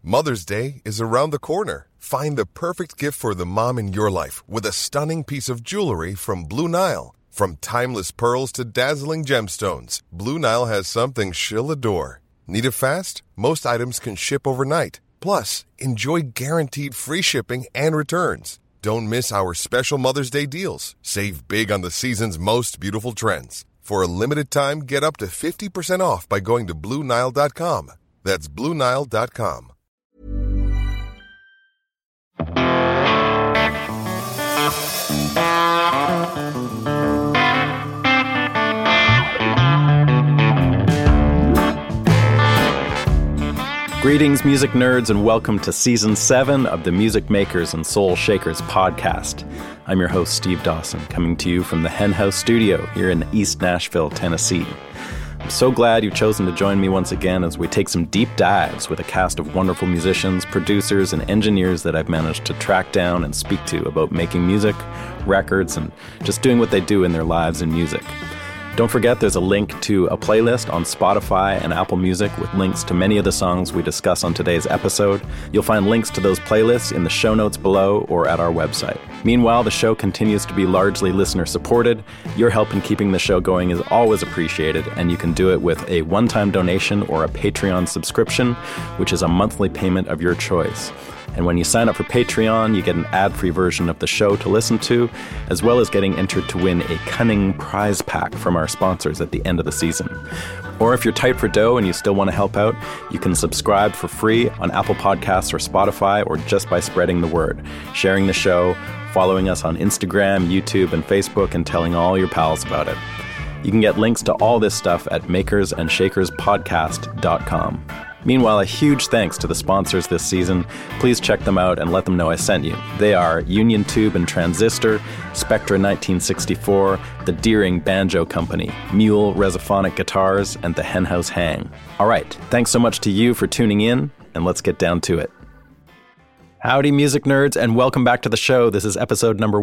Mother's Day is around the corner. Find the perfect gift for the mom in your life with a stunning piece of jewelry from Blue Nile. From timeless pearls to dazzling gemstones, Blue Nile has something she'll adore. Need it fast? Most items can ship overnight. Plus, enjoy guaranteed free shipping and returns. Don't miss our special Mother's Day deals. Save big on the season's most beautiful trends. For a limited time, get up to 50% off by going to BlueNile.com. That's BlueNile.com. Greetings, music nerds, and welcome to Season 7 of the Music Makers and Soul Shakers podcast. I'm your host, Steve Dawson, coming to you from the Hen House Studio here in East Nashville, Tennessee. I'm so glad you've chosen to join me once again as we take some deep dives with a cast of wonderful musicians, producers, and engineers that I've managed to track down and speak to about making music, records, and just doing what they do in their lives in music. Don't forget there's a link to a playlist on Spotify and Apple Music with links to many of the songs we discuss on today's episode. You'll find links to those playlists in the show notes below or at our website. Meanwhile, the show continues to be largely listener-supported. Your help in keeping the show going is always appreciated, and you can do it with a one-time donation or a Patreon subscription, which is a monthly payment of your choice. And when you sign up for Patreon, you get an ad-free version of the show to listen to, as well as getting entered to win a cunning prize pack from our sponsors at the end of the season. Or if you're tight for dough and you still want to help out, you can subscribe for free on Apple Podcasts or Spotify, or just by spreading the word, sharing the show, following us on Instagram, YouTube, and Facebook, and telling all your pals about it. You can get links to all this stuff at makersandshakerspodcast.com. Meanwhile, a huge thanks to the sponsors this season. Please check them out and let them know I sent you. They are Union Tube and Transistor, Spectra 1964, the Deering Banjo Company, Mule Resophonic Guitars, and the Hen House Hang. All right, thanks so much to you for tuning in, and let's get down to it. Howdy, music nerds, and welcome back to the show. This is episode number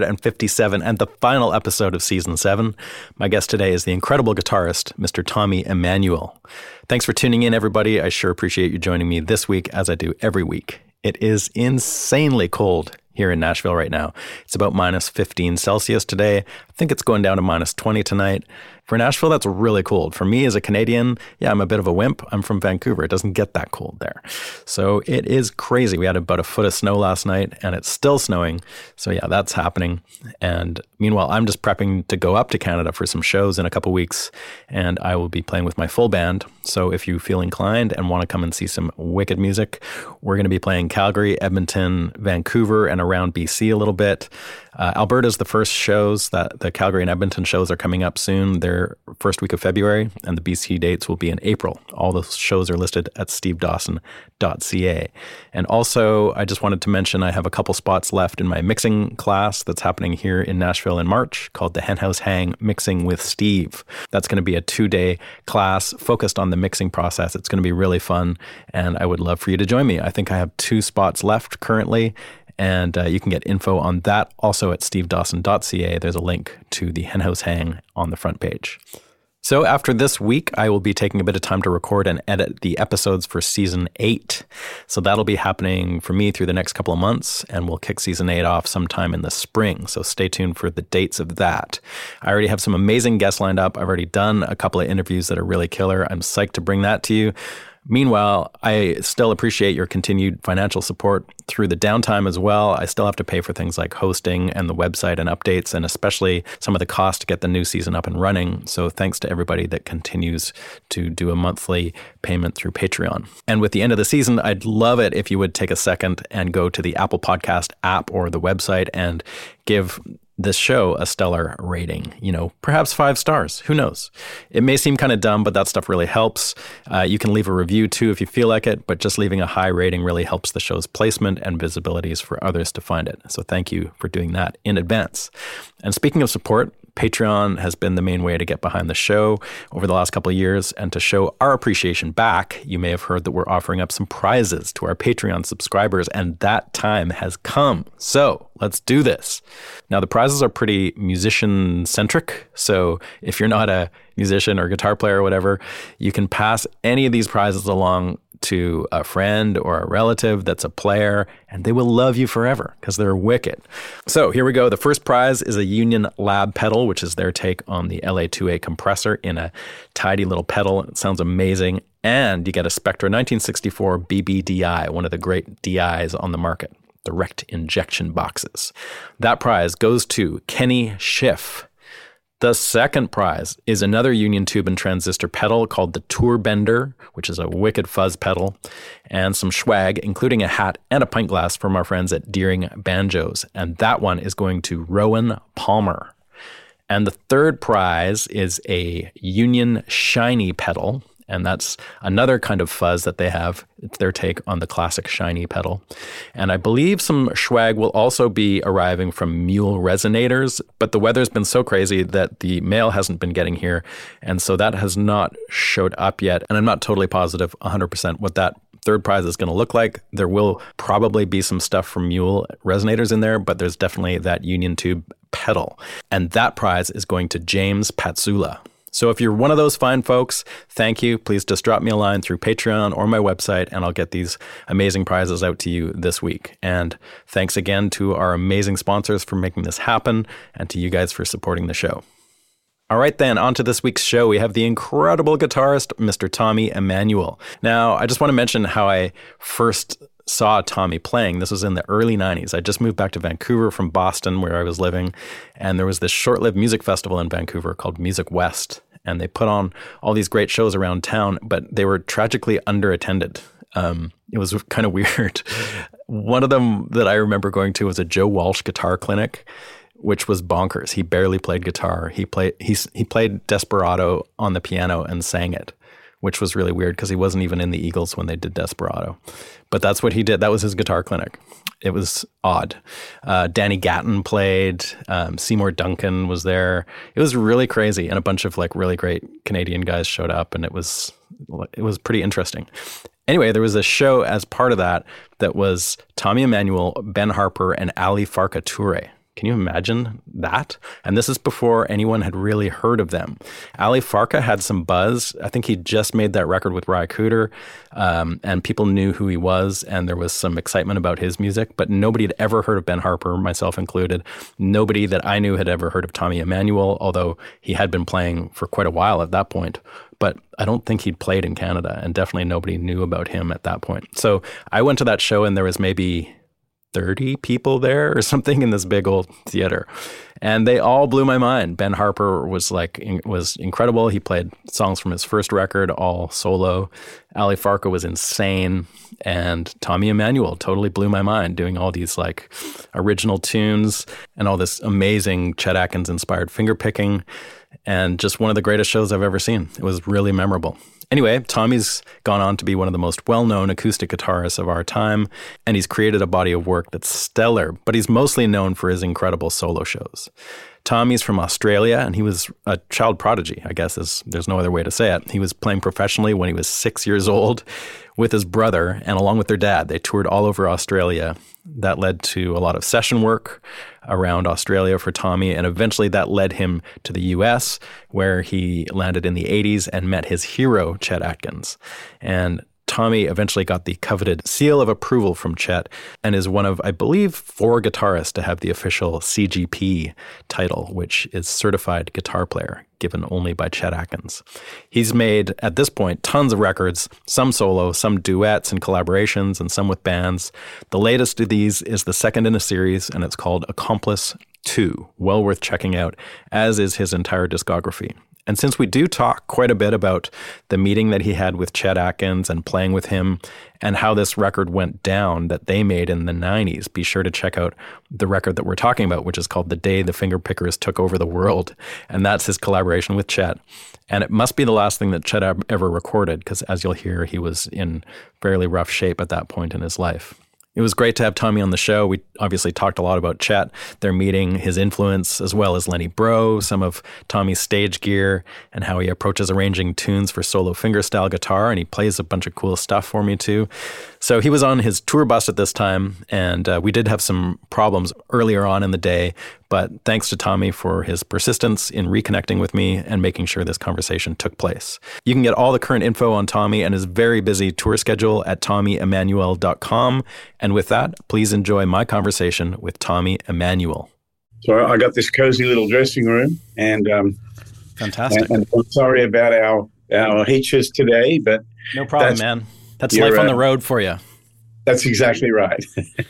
157 and the final episode of Season 7. My guest today is the incredible guitarist, Mr. Tommy Emmanuel. Thanks for tuning in, everybody. I sure appreciate you joining me this week, as I do every week. It is insanely cold here in Nashville right now. It's about minus 15 Celsius today. I think it's going down to minus 20 tonight. For Nashville, that's really cold. For me as a Canadian, yeah, I'm a bit of a wimp. I'm from Vancouver. It doesn't get that cold there. So it is crazy. We had about a foot of snow last night, and it's still snowing. So yeah, that's happening. And meanwhile, I'm just prepping to go up to Canada for some shows in a couple weeks, and I will be playing with my full band. So if you feel inclined and want to come and see some wicked music, we're going to be playing Calgary, Edmonton, Vancouver, and around BC a little bit. Alberta's the first shows. That the Calgary and Edmonton shows are coming up soon. They're first week of February, and the BC dates will be in April. All those shows are listed at stevedawson.ca. And also, I just wanted to mention I have a couple spots left in my mixing class that's happening here in Nashville in March called the Hen House Hang Mixing with Steve. That's going to be a 2-day class focused on the mixing process. It's going to be really fun, and I would love for you to join me. I think I have 2 spots left currently, and you can get info on that also at stevedawson.ca. There's a link to the Hen House Hang on the front page. So after this week, I will be taking a bit of time to record and edit the episodes for Season 8. So that'll be happening for me through the next couple of months, and we'll kick Season 8 off sometime in the spring. So stay tuned for the dates of that. I already have some amazing guests lined up. I've already done a couple of interviews that are really killer. I'm psyched to bring that to you. Meanwhile, I still appreciate your continued financial support through the downtime as well. I still have to pay for things like hosting and the website and updates, and especially some of the cost to get the new season up and running. So thanks to everybody that continues to do a monthly payment through Patreon. And with the end of the season, I'd love it if you would take a second and go to the Apple Podcast app or the website and give this show a stellar rating, perhaps 5 stars. Who knows? It may seem kind of dumb, but that stuff really helps. You can leave a review too if you feel like it, but just leaving a high rating really helps the show's placement and visibilities for others to find it. So thank you for doing that in advance. And speaking of support, Patreon has been the main way to get behind the show over the last couple of years, and to show our appreciation back, you may have heard that we're offering up some prizes to our Patreon subscribers, and that time has come. So let's do this. Now, the prizes are pretty musician-centric, so if you're not a musician or guitar player or whatever, you can pass any of these prizes along to a friend or a relative that's a player, and they will love you forever because they're wicked. So here we go. The first prize is a Union Lab pedal, which is their take on the LA2A compressor in a tidy little pedal. It sounds amazing. And you get a Spectra 1964 BBDI, one of the great DIs on the market, direct injection boxes. That prize goes to Kenny Schiff. The second prize is another Union tube and transistor pedal called the Tour Bender, which is a wicked fuzz pedal, and some swag, including a hat and a pint glass from our friends at Deering Banjos. And that one is going to Rowan Palmer. And the third prize is a Union Shiny pedal, and that's another kind of fuzz that they have. It's their take on the classic Shiny pedal. And I believe some swag will also be arriving from Mule Resonators, but the weather's been so crazy that the mail hasn't been getting here, and so that has not showed up yet. And I'm not totally positive 100% what that third prize is going to look like. There will probably be some stuff from Mule Resonators in there, but there's definitely that Union Tube pedal. And that prize is going to James Patsula. So if you're one of those fine folks, thank you. Please just drop me a line through Patreon or my website, and I'll get these amazing prizes out to you this week. And thanks again to our amazing sponsors for making this happen, and to you guys for supporting the show. All right, then, on to this week's show. We have the incredible guitarist, Mr. Tommy Emmanuel. Now, I just want to mention how I first saw Tommy playing. This was in the early 90s. I just moved back to Vancouver from Boston, where I was living, and there was this short-lived music festival in Vancouver called Music West, and they put on all these great shows around town, but they were tragically underattended. It was kind of weird. One of them that I remember going to was a Joe Walsh guitar clinic, which was bonkers. He barely played guitar. He played Desperado on the piano and sang it, which was really weird because he wasn't even in the Eagles when they did Desperado. But that's what he did. That was his guitar clinic. It was odd. Danny Gatton played. Seymour Duncan was there. It was really crazy. And a bunch of like really great Canadian guys showed up, and it was pretty interesting. Anyway, there was a show as part of that was Tommy Emmanuel, Ben Harper, and Ali Farka Touré. Can you imagine that? And this is before anyone had really heard of them. Ali Farka had some buzz. I think he just made that record with Ry Cooder, and people knew who he was, and there was some excitement about his music, but nobody had ever heard of Ben Harper, myself included. Nobody that I knew had ever heard of Tommy Emmanuel, although he had been playing for quite a while at that point. But I don't think he'd played in Canada, and definitely nobody knew about him at that point. So I went to that show, and there was maybe 30 people there or something in this big old theater. And they all blew my mind. Ben Harper was incredible. He played songs from his first record, all solo. Ali Farka was insane. And Tommy Emmanuel totally blew my mind, doing all these like original tunes and all this amazing Chet Atkins inspired finger picking. And just one of the greatest shows I've ever seen. It was really memorable. Anyway, Tommy's gone on to be one of the most well-known acoustic guitarists of our time, and he's created a body of work that's stellar, but he's mostly known for his incredible solo shows. Tommy's from Australia, and he was a child prodigy, I guess there's no other way to say it. He was playing professionally when he was 6 years old with his brother, and along with their dad, they toured all over Australia. That led to a lot of session work around Australia for Tommy, and eventually that led him to the U.S., where he landed in the 80s and met his hero, Chet Atkins. And Tommy eventually got the coveted seal of approval from Chet and is one of, I believe, 4 guitarists to have the official CGP title, which is Certified Guitar Player, given only by Chet Atkins. He's made, at this point, tons of records, some solo, some duets and collaborations, and some with bands. The latest of these is the second in a series, and it's called Accomplice 2. Well worth checking out, as is his entire discography. And since we do talk quite a bit about the meeting that he had with Chet Atkins and playing with him and how this record went down that they made in the 90s, be sure to check out the record that we're talking about, which is called The Day the Fingerpickers Took Over the World. And that's his collaboration with Chet. And it must be the last thing that Chet ever recorded, because as you'll hear, he was in fairly rough shape at that point in his life. It was great to have Tommy on the show. We obviously talked a lot about Chet, their meeting, his influence, as well as Lenny Breau, some of Tommy's stage gear, and how he approaches arranging tunes for solo fingerstyle guitar, and he plays a bunch of cool stuff for me too. So he was on his tour bus at this time, and we did have some problems earlier on in the day, But thanks to Tommy for his persistence in reconnecting with me and making sure this conversation took place. You can get all the current info on Tommy and his very busy tour schedule at TommyEmmanuel.com. And with that, please enjoy my conversation with Tommy Emmanuel. So I got this cozy little dressing room, and fantastic. And I'm sorry about our hitches today, but no problem, man. That's life on the road for you. That's exactly right.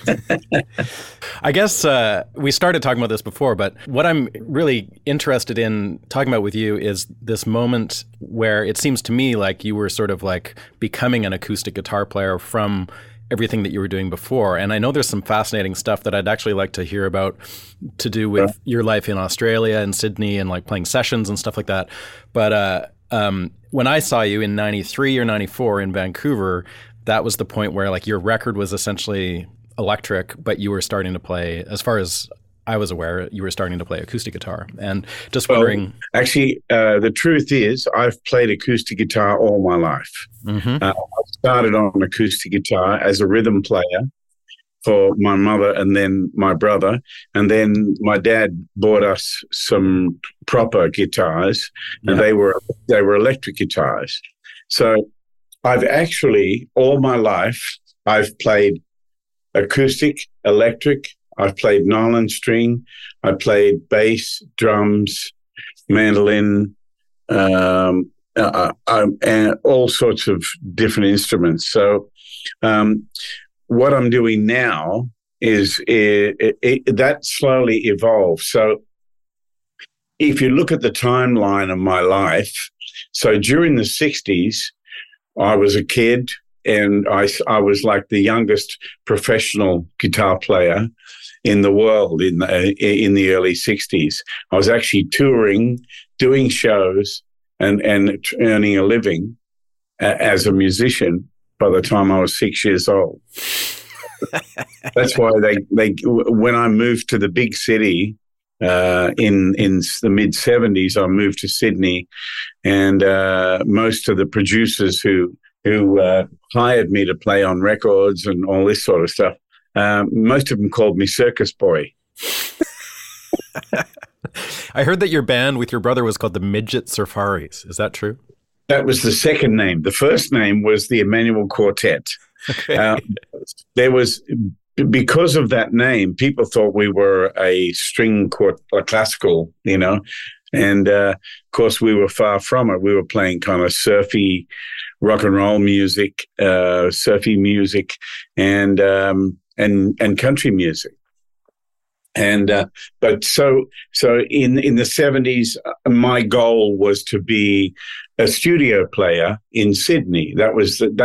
I guess we started talking about this before, but what I'm really interested in talking about with you is this moment where it seems to me like you were sort of like becoming an acoustic guitar player from everything that you were doing before. And I know there's some fascinating stuff that I'd actually like to hear about to do with your life in Australia and Sydney and like playing sessions and stuff like that. But when I saw you in 93 or 94 in Vancouver, that was the point where like your record was essentially electric, but you were starting to play, as far as I was aware, you were starting to play acoustic guitar. And just wondering... Actually, the truth is I've played acoustic guitar all my life. Mm-hmm. I started on acoustic guitar as a rhythm player for my mother and then my brother. And then my dad bought us some proper guitars, and they were electric guitars. So I've actually, all my life, I've played acoustic, electric, I've played nylon string, I played bass, drums, mandolin, and all sorts of different instruments. So what I'm doing now is that slowly evolved. So if you look at the timeline of my life, so during the 60s, I was a kid, and I was like the youngest professional guitar player in the world in the early 60s. I was actually touring, doing shows, and earning a living as a musician by the time I was 6 years old. That's why they when I moved to the big city in the mid 70s, I moved to Sydney, and most of the producers who hired me to play on records and all this sort of stuff, most of them called me Circus Boy. I heard that your band with your brother was called the Midget Safaris. Is that true? That was the second name. The first name was the Emmanuel Quartet. Okay. Because of that name, people thought we were a string classical, and of course we were far from it. We were playing kind of surfy rock and roll music, surfy music, and country music. And but so in the 70s, my goal was to be a studio player in Sydney. That was the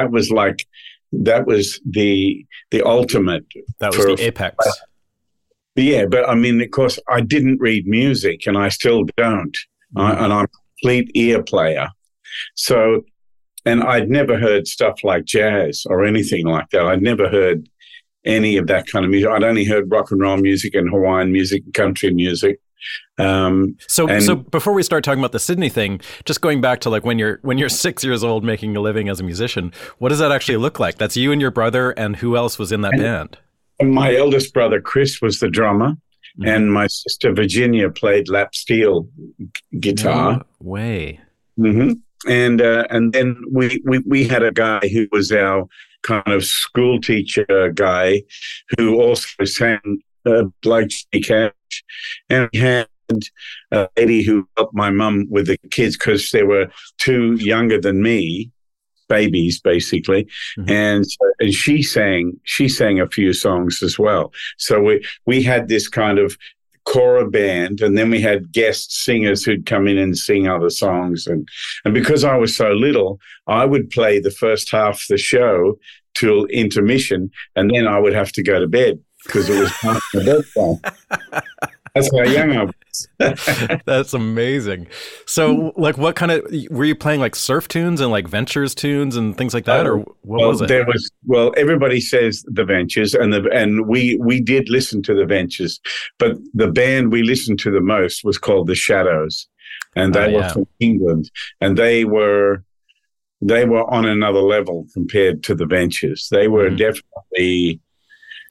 ultimate. That was the apex. Yeah, but I mean, of course, I didn't read music, and I still don't. And I'm a complete ear player. So, and I'd never heard stuff like jazz or anything like that. I'd never heard any of that kind of music. I'd only heard rock and roll music and Hawaiian music and country music. So before we start talking about the Sydney thing, just going back to like when you're 6 years old making a living as a musician, what does that actually look like? That's you and your brother, and who else was in that band? My eldest brother, Chris, was the drummer, and my sister, Virginia, played lap steel guitar. No way. Mm-hmm. And then we had a guy who was our kind of school teacher guy who also sang like Johnny Cash, and we had a lady who helped my mum with the kids because they were two younger than me, babies basically, and she sang a few songs as well. So we had this kind of Cora band, and then we had guest singers who'd come in and sing other songs, and because I was so little, I would play the first half of the show till intermission, and then I would have to go to bed because it was past my bedtime. That's how young I was. That's amazing. So, like, what kind of were you playing? Like surf tunes and like Ventures tunes and things like that, or what was it? Everybody says the Ventures, and we did listen to the Ventures, but the band we listened to the most was called the Shadows, and they were from England, and they were on another level compared to the Ventures. They were definitely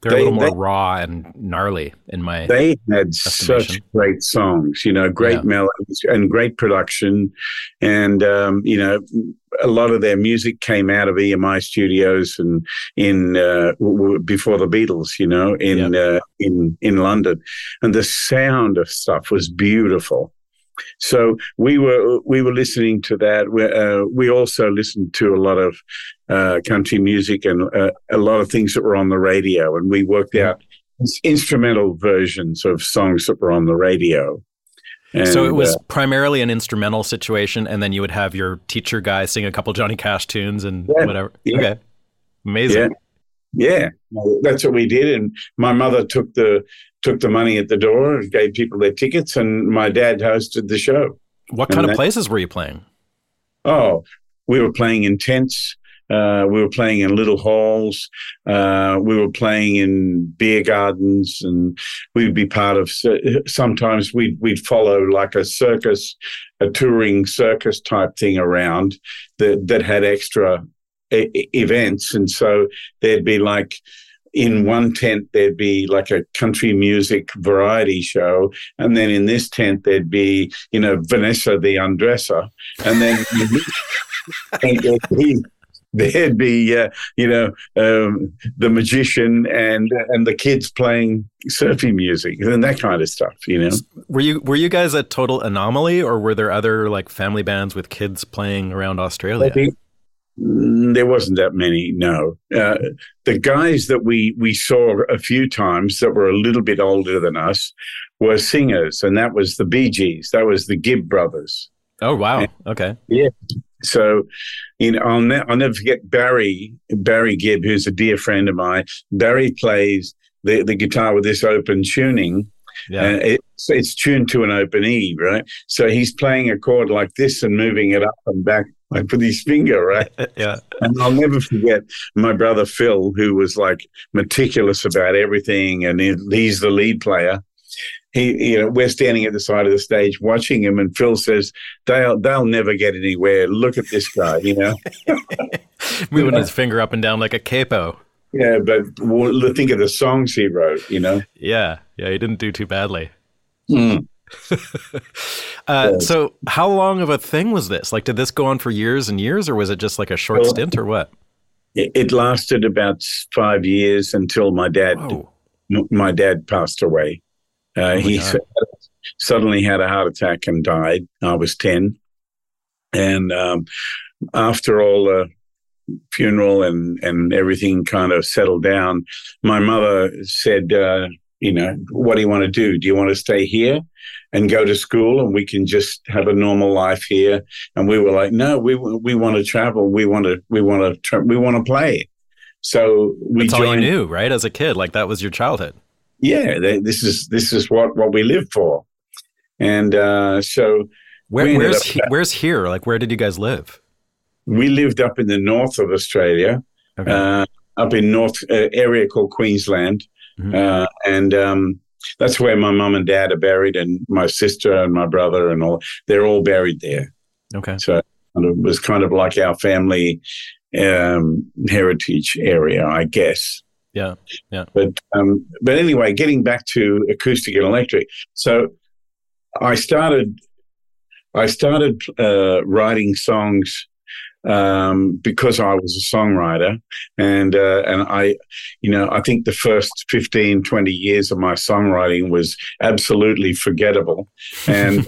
They're a little more raw and gnarly in my They had estimation. such great songs, great melodies and great production. And, a lot of their music came out of EMI studios and before the Beatles, in London. And the sound of stuff was beautiful. So we were listening to that. We also listened to a lot of country music and a lot of things that were on the radio, and we worked out instrumental versions of songs that were on the radio. And, so it was primarily an instrumental situation, and then you would have your teacher guy sing a couple Johnny Cash tunes and whatever. Yeah. Okay, amazing. Yeah, that's what we did. And my mother took the money at the door, gave people their tickets, and my dad hosted the show. What kind of places were you playing? Oh, we were playing in tents. We were playing in little halls. We were playing in beer gardens, and we'd be part of. Sometimes we'd follow like a touring circus type thing around that had extra events, and so there'd be like. In one tent, there'd be like a country music variety show. And then in this tent, there'd be, Vanessa the Undresser. And then there'd be, the magician and the kids playing surfing music and that kind of stuff, Were you guys a total anomaly, or were there other like family bands with kids playing around Australia? There wasn't that many, no. The guys that we saw a few times that were a little bit older than us were singers, and that was the Bee Gees. That was the Gibb brothers. Oh, wow. Okay. Yeah. So, I'll never forget Barry Gibb, who's a dear friend of mine. Barry plays the guitar with this open tuning. Yeah. It's tuned to an open E, right? So he's playing a chord like this and moving it up and back like with his finger, right? Yeah. And I'll never forget my brother Phil, who was like meticulous about everything, and he's the lead player. We're standing at the side of the stage watching him, and Phil says, "They'll never get anywhere. Look at this guy," moving his finger up and down like a capo. Yeah, but think of the songs he wrote, Yeah, he didn't do too badly. Mm. So how long of a thing was this? Like, did this go on for years and years, or was it just like a short stint, or what? It lasted about 5 years until my dad passed away. He suddenly had a heart attack and died. I was 10. And after all the funeral and everything kind of settled down, my mother said, what do you want to do? Do you want to stay here and go to school and we can just have a normal life here? And we were like, no, we want to travel. We want to play. So we That's all you knew, right? As a kid, like that was your childhood. Yeah, this is what we live for. And so where's here? Like, where did you guys live? We lived up in the north of Australia, up in north area called Queensland. Mm-hmm. And that's where my mum and dad are buried, and my sister and my brother and all. They're all buried there. Okay. So it was kind of like our family heritage area, I guess. Yeah. But anyway, getting back to acoustic and electric. So I started writing songs because I was a songwriter, and I think the first 15, 20 years of my songwriting was absolutely forgettable, and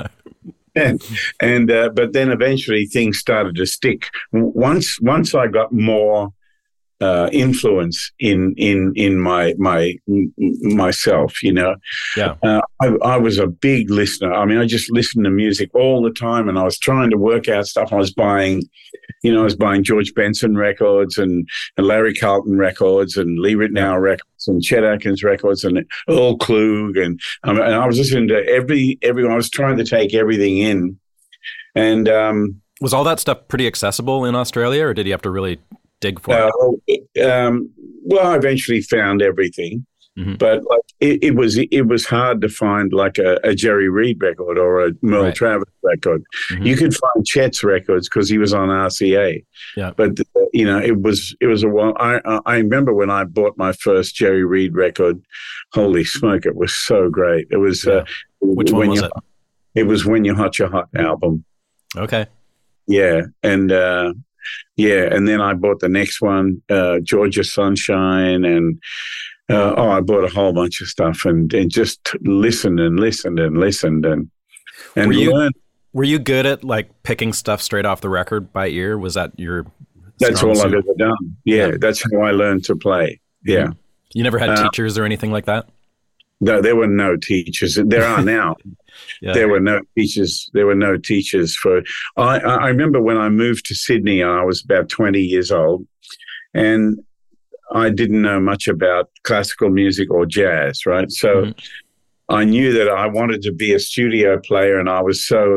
but then eventually things started to stick. Once I got more influence in myself, Yeah. I was a big listener. I mean, I just listened to music all the time, and I was trying to work out stuff. I was buying George Benson records and Larry Carlton records and Lee Ritenour records and Chet Atkins records and Earl Klug, and I was listening to everyone. I was trying to take everything in, and was all that stuff pretty accessible in Australia, or did you have to really dig for it? Well, I eventually found everything, but like it was hard to find like a Jerry Reed record or a Merle Travis record. Mm-hmm. You could find Chet's records because he was on RCA. Yeah. But it was a while. I remember when I bought my first Jerry Reed record. Holy smoke! It was so great. It was. Which one was it? It was When You're Hot, You're Hot album. Okay. Yeah, and and then I bought the next one, Georgia Sunshine, and I bought a whole bunch of stuff and just listened and listened and listened and learned. Were you good at like picking stuff straight off the record by ear? Was that your? That's all I've ever done. Yeah, that's how I learned to play. Yeah. You never had teachers or anything like that? No, there were no teachers. There are now. There were no teachers. There were no teachers for. I remember when I moved to Sydney, I was about 20 years old, and I didn't know much about classical music or jazz, right? So I knew that I wanted to be a studio player, and I was so,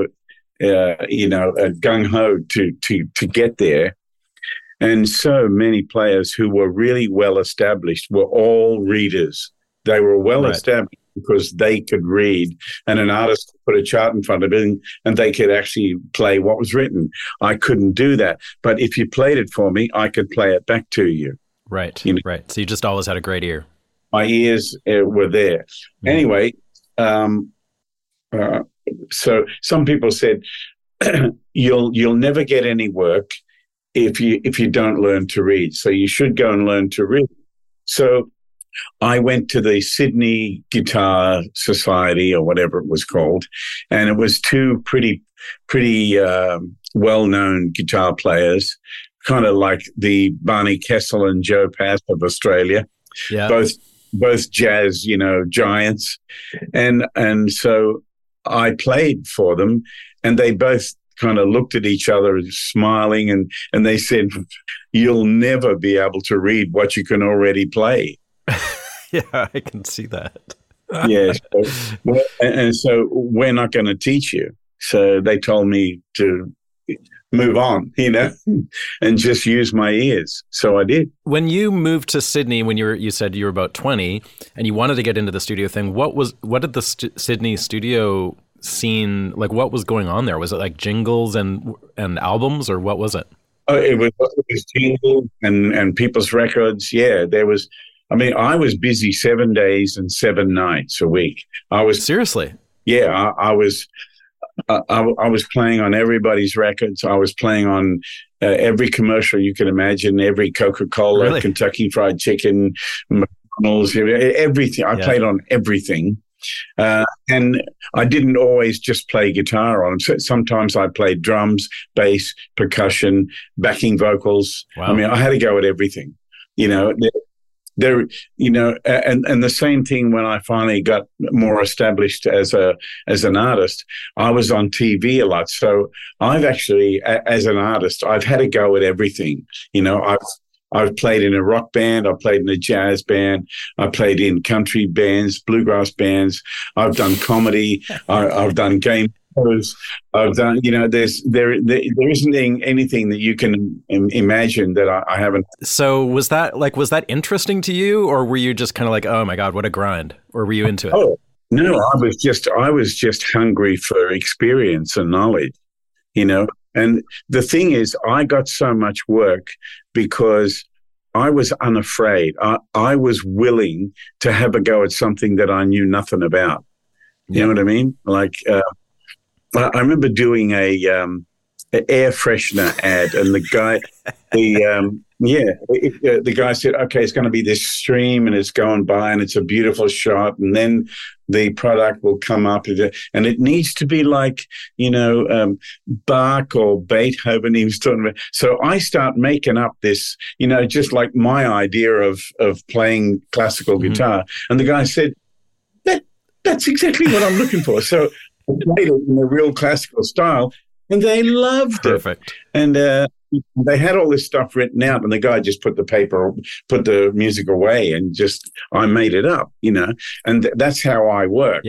gung-ho to get there. And so many players who were really well established were all readers. They were well established because they could read, and an artist put a chart in front of it and they could actually play what was written. I couldn't do that. But if you played it for me, I could play it back to you. Right, right. So you just always had a great ear. My ears were there. Mm-hmm. Anyway, so some people said, you'll never get any work if you don't learn to read. So you should go and learn to read. So I went to the Sydney Guitar Society or whatever it was called, and it was two pretty well-known guitar players, kind of like the Barney Kessel and Joe Pass of Australia, both jazz, giants, and so I played for them, and they both kind of looked at each other smiling, and they said, "You'll never be able to read what you can already play." Yeah, I can see that. Yes. And so we're not going to teach you. So they told me to move on, and just use my ears. So I did. When you moved to Sydney, when you said you were about 20 and you wanted to get into the studio thing, what did the Sydney studio scene, like what was going on there? Was it like jingles and albums, or what was it? It was jingles and people's records. Yeah, there was. I mean, I was busy 7 days and 7 nights a week. Seriously. Yeah, I was playing on everybody's records. I was playing on every commercial you can imagine, every Coca-Cola, really? Kentucky Fried Chicken, McDonald's, everything. I played on everything. And I didn't always just play guitar on them. So sometimes I played drums, bass, percussion, backing vocals. Wow. I mean, I had to go at everything, There, and the same thing when I finally got more established as an artist, I was on TV a lot. So I've actually, as an artist, I've had to go at everything. I've played in a rock band, I've played in a jazz band, I played in country bands, bluegrass bands. I've done comedy, I've done game shows. I've done, there isn't anything that you can imagine that I haven't. So was that interesting to you, or were you just kind of like, oh my God, what a grind? Or were you into it? Oh, no, I was just hungry for experience and knowledge, And the thing is, I got so much work because I was unafraid. I was willing to have a go at something that I knew nothing about. You know what I mean? Like, I remember doing an air freshener ad, and the guy said, "Okay, it's going to be this stream, and it's going by, and it's a beautiful shot, and then the product will come up, and it needs to be like, Bach or Beethoven." He was talking about. So I start making up this, just like my idea of playing classical guitar, and the guy said, "That's exactly what I'm looking for." So I played it in a real classical style, and they loved Perfect. it. And they had all this stuff written out, and the guy just put the music away, and I made it up, And that's how I work,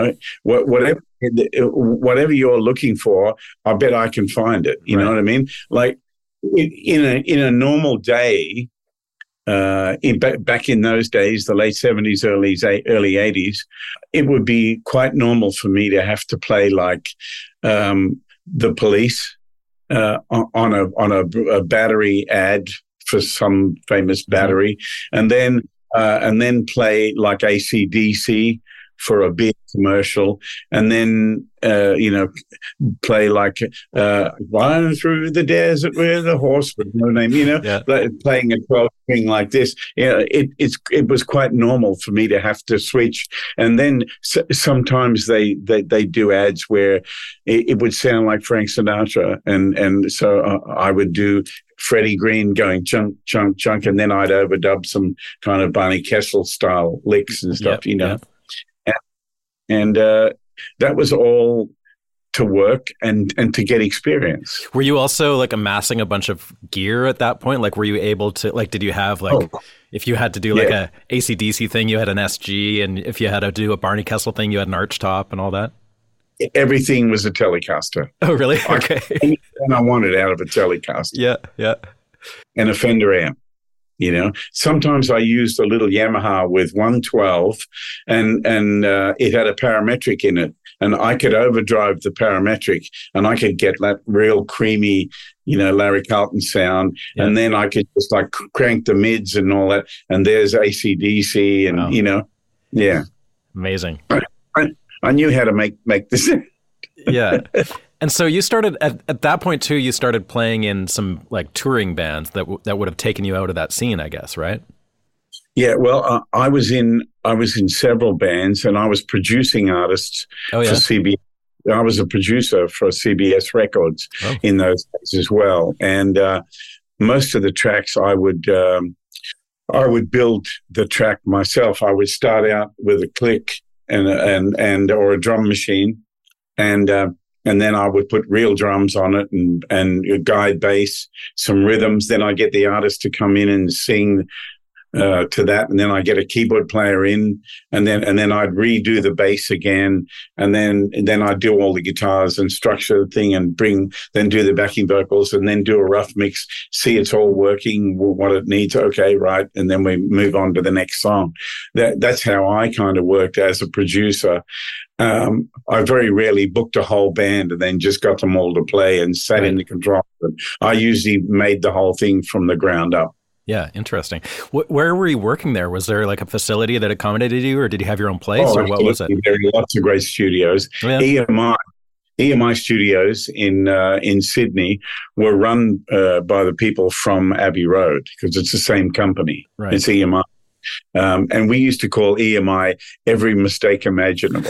Whatever you're looking for, I bet I can find it. You know what I mean? Like in a normal day, back in those days, the late 70s, early 80s, it would be quite normal for me to have to play like the Police on a battery ad for some famous battery, and then play like AC/DC for a big commercial, and then play like "Run Through the Desert with a Horse with No Name," playing a 12-string like this. It was quite normal for me to have to switch, and then sometimes they do ads where it would sound like Frank Sinatra, and so I would do Freddie Green going chunk, chunk, chunk, and then I'd overdub some kind of Barney Kessel style licks and stuff, And that was all to work and to get experience. Were you also like amassing a bunch of gear at that point? Like, were you able to, like, did you have like, if you had to do like a AC/DC thing, you had an SG, and if you had to do a Barney Kessel thing, you had an arch top and all that? Everything was a Telecaster. Oh, really? Okay. Anything I wanted out of a Telecaster. Yeah. And a Fender amp. Sometimes I used a little Yamaha with 112 and it had a parametric in it, and I could overdrive the parametric and I could get that real creamy, Larry Carlton sound. Yeah. And then I could just like crank the mids and all that. And there's AC/DC and, yeah. Amazing. I knew how to make this. Yeah. And so you started at that point too. You started playing in some like touring bands that would have taken you out of that scene, I guess, right? Yeah. Well, I was in several bands, and I was producing artists for CBS. I was a producer for CBS Records in those days as well. And most of the tracks, I would build the track myself. I would start out with a click and or a drum machine, and then I would put real drums on it and a guide bass, some rhythms. Then I get the artist to come in and sing to that, and then I get a keyboard player in, and then I'd redo the bass again, and then I'd do all the guitars and structure the thing and then do the backing vocals, and then do a rough mix, see it's all working, what it needs. Okay, right, and then we move on to the next song. That's how I kind of worked as a producer. I very rarely booked a whole band and then just got them all to play and sat in the control. I usually made the whole thing from the ground up. Yeah, interesting. Where were you working there? Was there like a facility that accommodated you, or did you have your own place, or what was it? There are lots of great studios. Yeah. EMI Studios in Sydney were run by the people from Abbey Road, because it's the same company. Right. It's EMI. And we used to call EMI every mistake imaginable.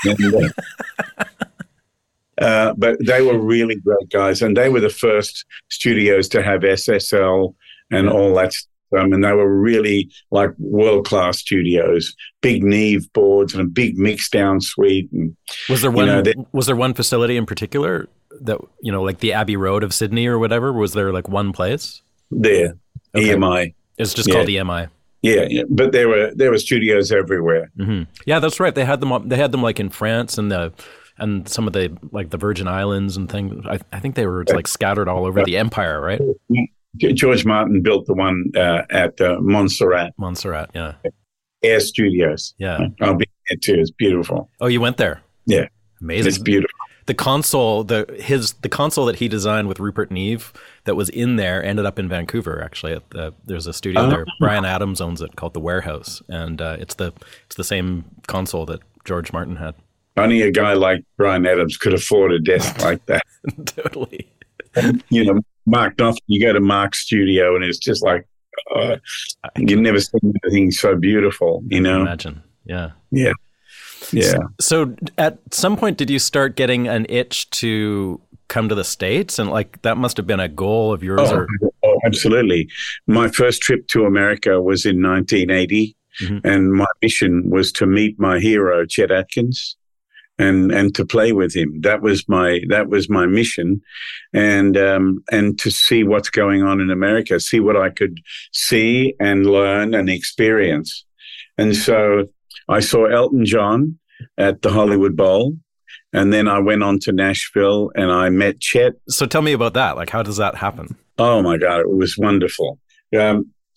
But they were really great guys, and they were the first studios to have SSL and all that stuff. And they were really like world-class studios, big Neve boards and a big mix-down suite. And, was there one facility in particular that, like the Abbey Road of Sydney or whatever? Was there like one place? There, okay. EMI. It's just called EMI. Yeah, but there were studios everywhere. Mm-hmm. Yeah, that's right. They had them like in France and some of the like the Virgin Islands and things. I think they were like scattered all over the empire, right? George Martin built the one at Montserrat. Montserrat, yeah. Air Studios. Yeah. I'll be there too. It's beautiful. Oh, you went there? Yeah. Amazing. It's beautiful. The console, the console that he designed with Rupert Neve that was in there ended up in Vancouver. Actually, there's a studio there. Bryan Adams owns it, called the Warehouse, and it's the same console that George Martin had. Only a guy like Bryan Adams could afford a desk like that. Totally. And, Mark Knopfler, you go to Mark's studio, and it's just like you've never seen anything so beautiful. I can imagine. Yeah. Yeah. Yeah. So at some point, did you start getting an itch to come to the States? And like that must have been a goal of yours. Oh, absolutely. My first trip to America was in 1980, and my mission was to meet my hero, Chet Atkins, and to play with him. That was my mission, and to see what's going on in America, see what I could see and learn and experience. And so I saw Elton John at the Hollywood Bowl, and then I went on to Nashville and I met Chet. So tell me about that. Like, how does that happen? Oh my God, it was wonderful.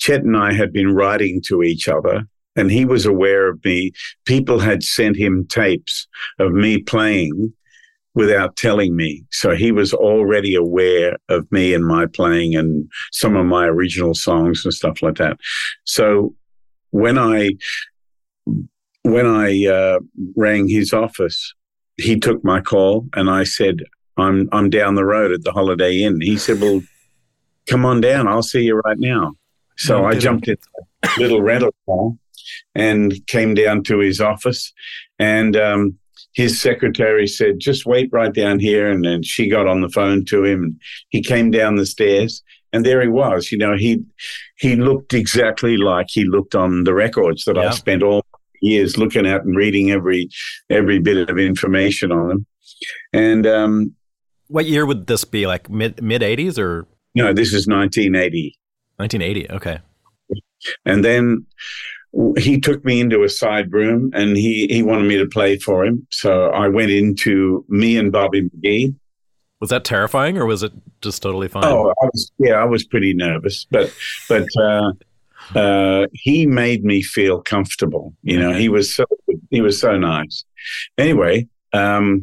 Chet and I had been writing to each other, and he was aware of me. People had sent him tapes of me playing without telling me. So he was already aware of me and my playing and some of my original songs and stuff like that. So when I rang his office, he took my call, and I said, I'm down the road at the Holiday Inn. He said, well, come on down. I'll see you right now. So I jumped in a little rental car and came down to his office, and his secretary said, just wait right down here. And then she got on the phone to him, and he came down the stairs, and there he was. You know, he looked exactly like he looked on the records that I spent all years looking at and reading every bit of information on him. And what year would this be? Like mid 80s or? No, this is 1980. 1980. Okay. And then he took me into a side room, and he wanted me to play for him. So I went into Me and Bobby McGee. Was that terrifying, or was it just totally fine? Oh, I was pretty nervous, but he made me feel comfortable. You know, he was so nice. Anyway, I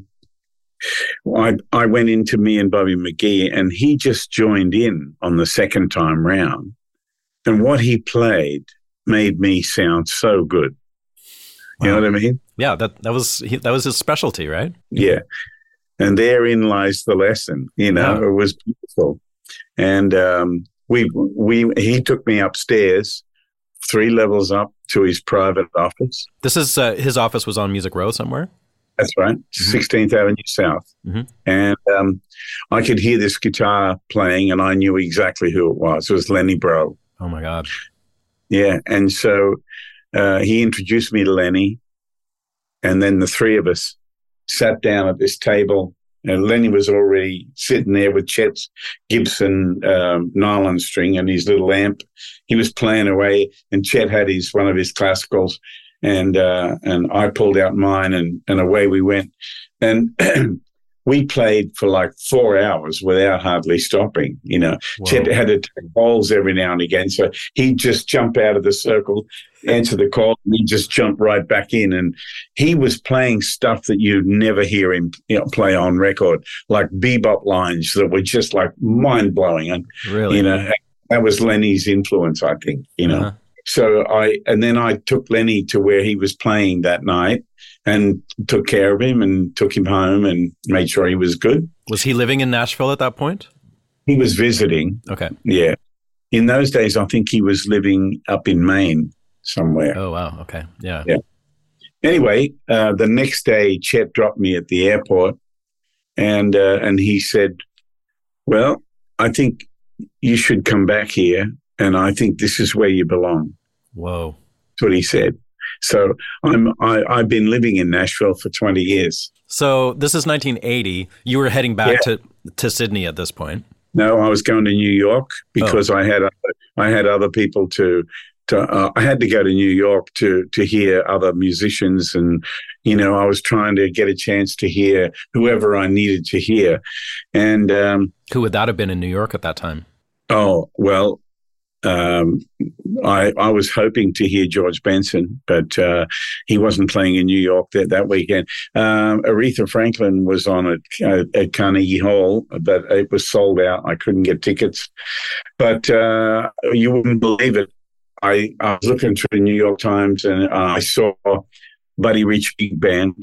went into Me and Bobby McGee, and he just joined in on the second time round, and what he played made me sound so good. You know what I mean? Yeah, that was his specialty, right? Yeah. And therein lies the lesson. You know, It was beautiful. And he took me upstairs, 3 levels up to his private office. This is his office was on Music Row somewhere? That's right, 16th Avenue South. Mm-hmm. And I could hear this guitar playing, and I knew exactly who it was. It was Lenny Breau. Oh, my God. Yeah, and so he introduced me to Lenny, and then the 3 of us sat down at this table, and Lenny was already sitting there with Chet's Gibson nylon string and his little amp. He was playing away, and Chet had one of his classicals, and I pulled out mine, and away we went. And we played for like 4 hours without hardly stopping. You know, wow. Chet had to take balls every now and again. So he'd just jump out of the circle, answer the call, and he'd just jump right back in. And he was playing stuff that you'd never hear him play on record, like bebop lines that were just like mind-blowing. And, really? You know, that was Lenny's influence, I think, you know. Uh-huh. So I took Lenny to where he was playing that night and took care of him and took him home and made sure he was good. Was he living in Nashville at that point? He was visiting. Okay. Yeah. In those days, I think he was living up in Maine somewhere. Oh, wow. Okay. Yeah. Yeah. Anyway, the next day, Chet dropped me at the airport, and he said, well, I think you should come back here, and I think this is where you belong. Whoa. That's what he said. So I've been living in Nashville for 20 years. So this is 1980. You were heading back to Sydney at this point. No, I was going to New York because I had other people I had to go to New York to hear other musicians, and I was trying to get a chance to hear whoever I needed to hear. And who would that have been in New York at that time? Oh, well, I was hoping to hear George Benson, but he wasn't playing in New York that weekend. Aretha Franklin was on at Carnegie Hall, but it was sold out. I couldn't get tickets. But you wouldn't believe it. I was looking through the New York Times, and I saw Buddy Rich Big Band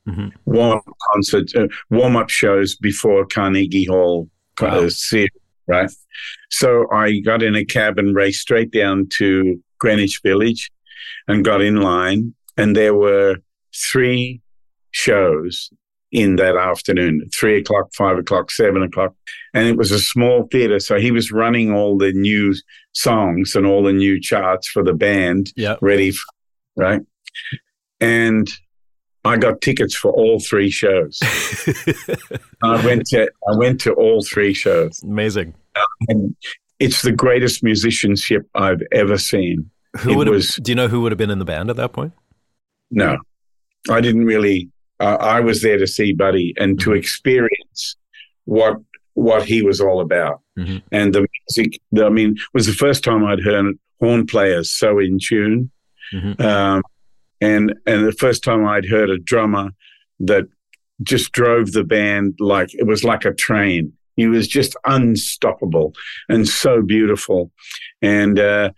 warm-up shows before Carnegie Hall series, right? So I got in a cab and raced straight down to Greenwich Village and got in line, and there were 3 shows in that afternoon, 3 o'clock, 5 o'clock, 7 o'clock. And it was a small theater. So he was running all the new songs and all the new charts for the band ready, right? And I got tickets for all 3 shows. I went to all 3 shows. Amazing. And it's the greatest musicianship I've ever seen. Do you know who would have been in the band at that point? No, I didn't really. I was there to see Buddy and to experience what he was all about. Mm-hmm. And the music, was the first time I'd horn players so in tune. Mm-hmm. And the first time I'd heard a drummer that just drove the band like it was like a train. He was just unstoppable and so beautiful. And the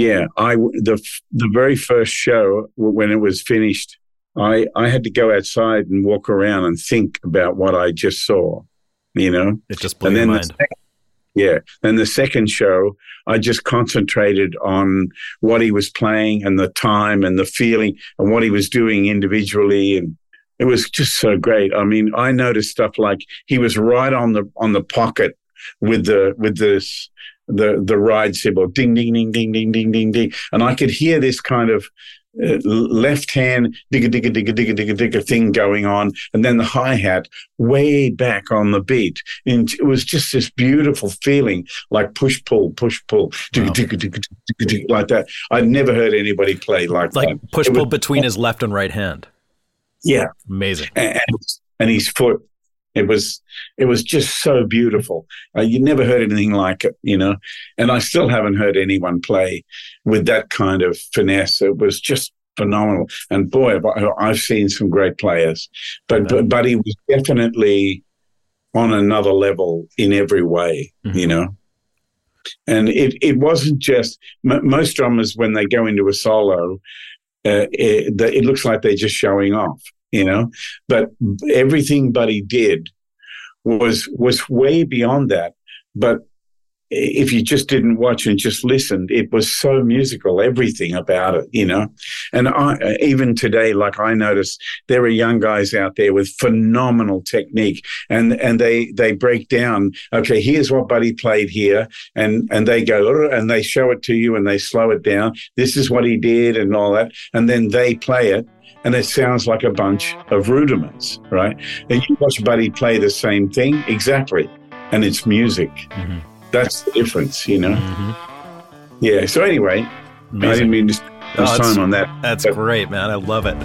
very first show, when it was finished, I had to go outside and walk around and think about what I just saw. It just blew your mind. Then the second show, I just concentrated on what he was playing and the time and the feeling and what he was doing individually, and it was just so great. I mean, I noticed stuff like he was right on the pocket with the ride cymbal, ding ding ding ding ding ding ding ding, and I could hear this kind of left hand digga digga digga digga digga digga thing going on, and then the hi-hat way back on the beat, and it was just this beautiful feeling, like push pull digga digga digga digga digga, like that. I'd never heard anybody play like that. Push pull between his left and right hand. Yeah, amazing. And his foot, it was just so beautiful. You never heard anything like it, and I still haven't heard anyone play with that kind of finesse. It was just phenomenal. And boy, I've seen some great players, but he was definitely on another level in every way, mm-hmm. And it wasn't just most drummers when they go into a solo, it looks like they're just showing off, but everything Buddy did was way beyond that. But if you just didn't watch and just listened, it was so musical, everything about it, And even today, like I noticed, there are young guys out there with phenomenal technique, and they break down, okay, here's what Buddy played here, and they go, and they show it to you and they slow it down. This is what he did and all that. And then they play it, and it sounds like a bunch of rudiments, right? And you watch Buddy play the same thing, exactly, and it's music. Mm-hmm. That's the difference, Mm-hmm. Yeah. So anyway, amazing. I didn't mean to spend time on that. That's great, man. I love it.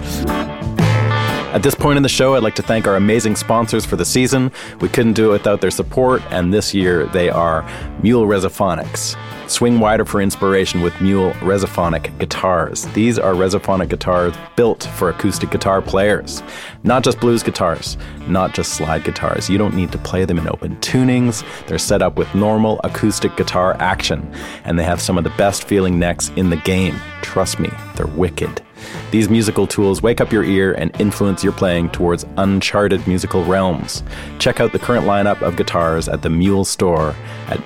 At this point in the show, I'd like to thank our amazing sponsors for the season. We couldn't do it without their support, and this year they are Mule Resophonics. Swing wider for inspiration with Mule Resophonic guitars. These are Resophonic guitars built for acoustic guitar players. Not just blues guitars, not just slide guitars. You don't need to play them in open tunings. They're set up with normal acoustic guitar action, and they have some of the best feeling necks in the game. Trust me, they're wicked. These musical tools wake up your ear and influence your playing towards uncharted musical realms. Check out the current lineup of guitars at the Mule store at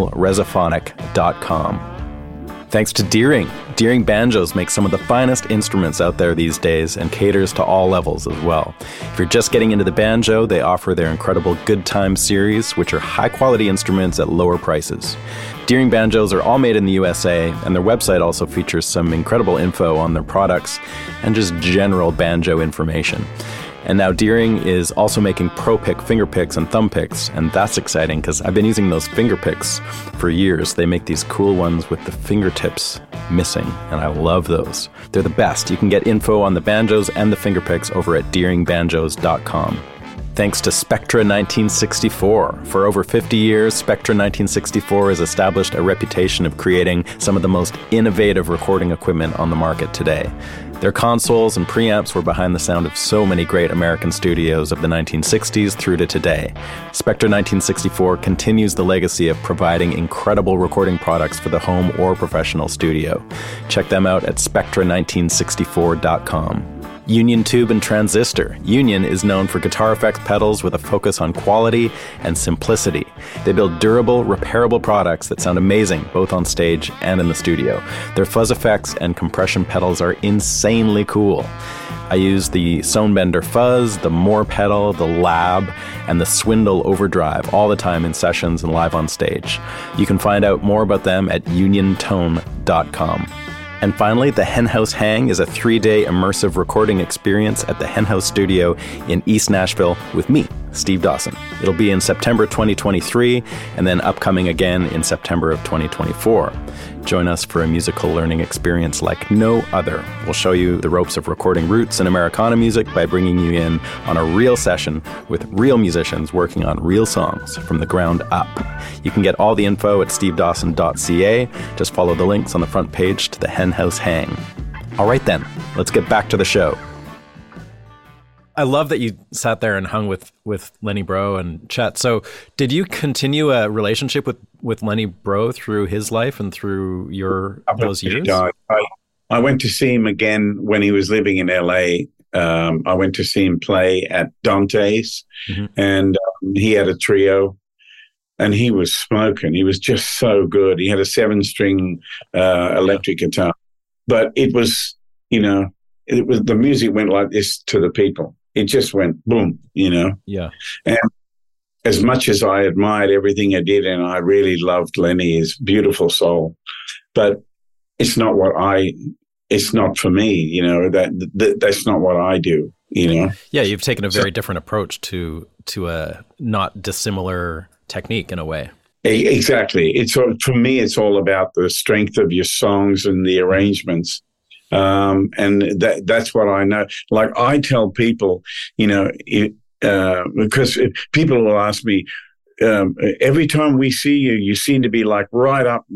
muleresophonic.com. Thanks to Deering. Deering Banjos makes some of the finest instruments out there these days and caters to all levels as well. If you're just getting into the banjo, they offer their incredible Good Time series, which are high-quality instruments at lower prices. Deering Banjos are all made in the USA, and their website also features some incredible info on their products and just general banjo information. And now Deering is also making Pro Pick finger picks and thumb picks, and that's exciting because I've been using those finger picks for years. They make these cool ones with the fingertips missing, and I love those. They're the best. You can get info on the banjos and the finger picks over at deeringbanjos.com. Thanks to Spectra 1964. For over 50 years, Spectra 1964 has established a reputation of creating some of the most innovative recording equipment on the market today. Their consoles and preamps were behind the sound of so many great American studios of the 1960s through to today. Spectra 1964 continues the legacy of providing incredible recording products for the home or professional studio. Check them out at spectra1964.com. Union Tube and Transistor. Union is known for guitar effects pedals with a focus on quality and simplicity. They build durable, repairable products that sound amazing both on stage and in the studio. Their fuzz effects and compression pedals are insanely cool. I use the Sonebender Fuzz, the Moore pedal, the Lab, and the Swindle Overdrive all the time in sessions and live on stage. You can find out more about them at uniontone.com. And finally, the Henhouse Hang is a 3-day immersive recording experience at the Henhouse Studio in East Nashville with me, Steve Dawson. It'll be in September 2023 and then upcoming again in September of 2024. Join us for a musical learning experience like no other. We'll show you the ropes of recording roots and Americana music by bringing you in on a real session with real musicians working on real songs from the ground up. You can get all the info at stevedawson.ca. Just follow the links on the front page to the Hen House Hang. All right then, let's get back to the show. I love that you sat there and hung with Lenny Breau and Chet. So did you continue a relationship with Lenny Breau through his life and through those years? I went to see him again when he was living in LA. I went to see him play at Dante's, and he had a trio, and he was smoking. He was just so good. He had a 7-string electric guitar, but it was, the music went like this to the people. It just went boom, Yeah. And as much as I admired everything I did, and I really loved Lenny, his beautiful soul, but it's not for me, that's not what I do, Yeah, you've taken a very different approach to a not dissimilar technique in a way. Exactly. For me, it's all about the strength of your songs and the arrangements. And that's what I know. Like I tell people, because people will ask me, every time we see you, you seem to be like right up,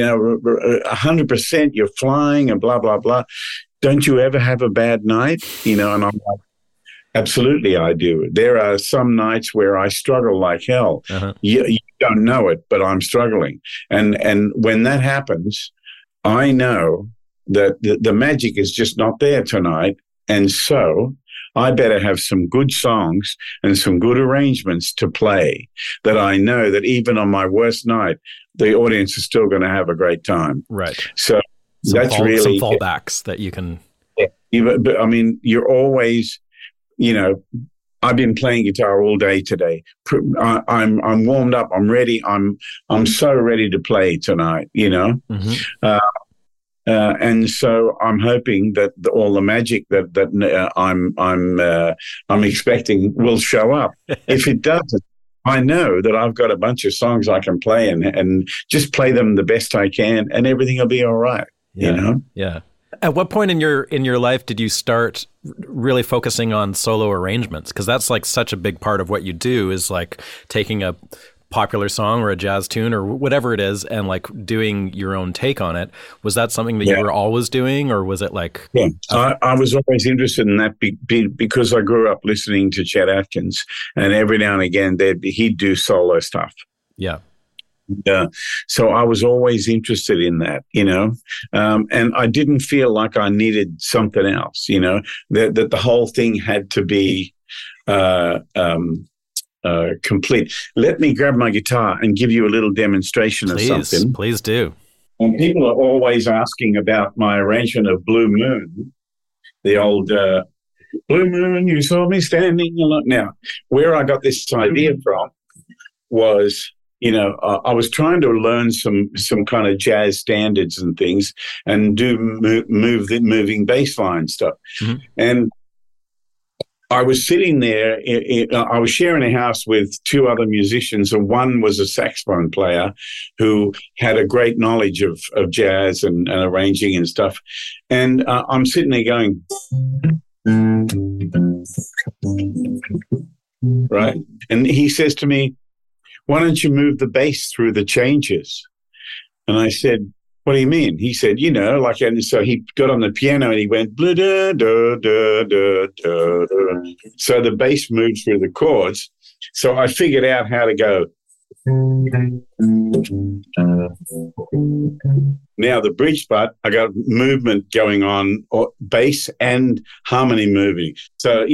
100%, you're flying and blah, blah, blah. Don't you ever have a bad night? And I'm like, absolutely I do. There are some nights where I struggle like hell. Uh-huh. You don't know it, but I'm struggling. And when that happens, I know that the magic is just not there tonight. And so I better have some good songs and some good arrangements to play that I know that even on my worst night, the audience is still going to have a great time. Right. So that's really some fallbacks that you can. Yeah. But I mean, you're always, I've been playing guitar all day today. I'm warmed up. I'm ready. I'm so ready to play tonight, Mm-hmm. And so I'm hoping that all the magic that I'm expecting will show up. If it doesn't, I know that I've got a bunch of songs I can play and just play them the best I can, and everything will be all right. Yeah. Yeah. At what point in your life did you start really focusing on solo arrangements? Because that's like such a big part of what you do, is like taking a popular song or a jazz tune or whatever it is and like doing your own take on it. Was that something that you were always doing, or was it like... Yeah, I was always interested in that because I grew up listening to Chet Atkins, and every now and again he'd do solo stuff. Yeah. So I was always interested in that, and I didn't feel like I needed something else, that the whole thing had to be complete. Let me grab my guitar and give you a little demonstration of something. Please do. And people are always asking about my arrangement of Blue Moon, the old Blue Moon, you saw me standing alone. Now, where I got this idea from was, I was trying to learn some kind of jazz standards and things and do moving bass line stuff. Mm-hmm. And I was sitting there, I was sharing a house with two other musicians, and one was a saxophone player who had a great knowledge of jazz and arranging and stuff. And I'm sitting there going, right? And he says to me, why don't you move the bass through the changes? And I said, what do you mean? He said, and so he got on the piano and he went, da, da, da, da, da. So the bass moved through the chords. So I figured out how to go. Now the bridge part, I got movement going on, or bass and harmony moving. So,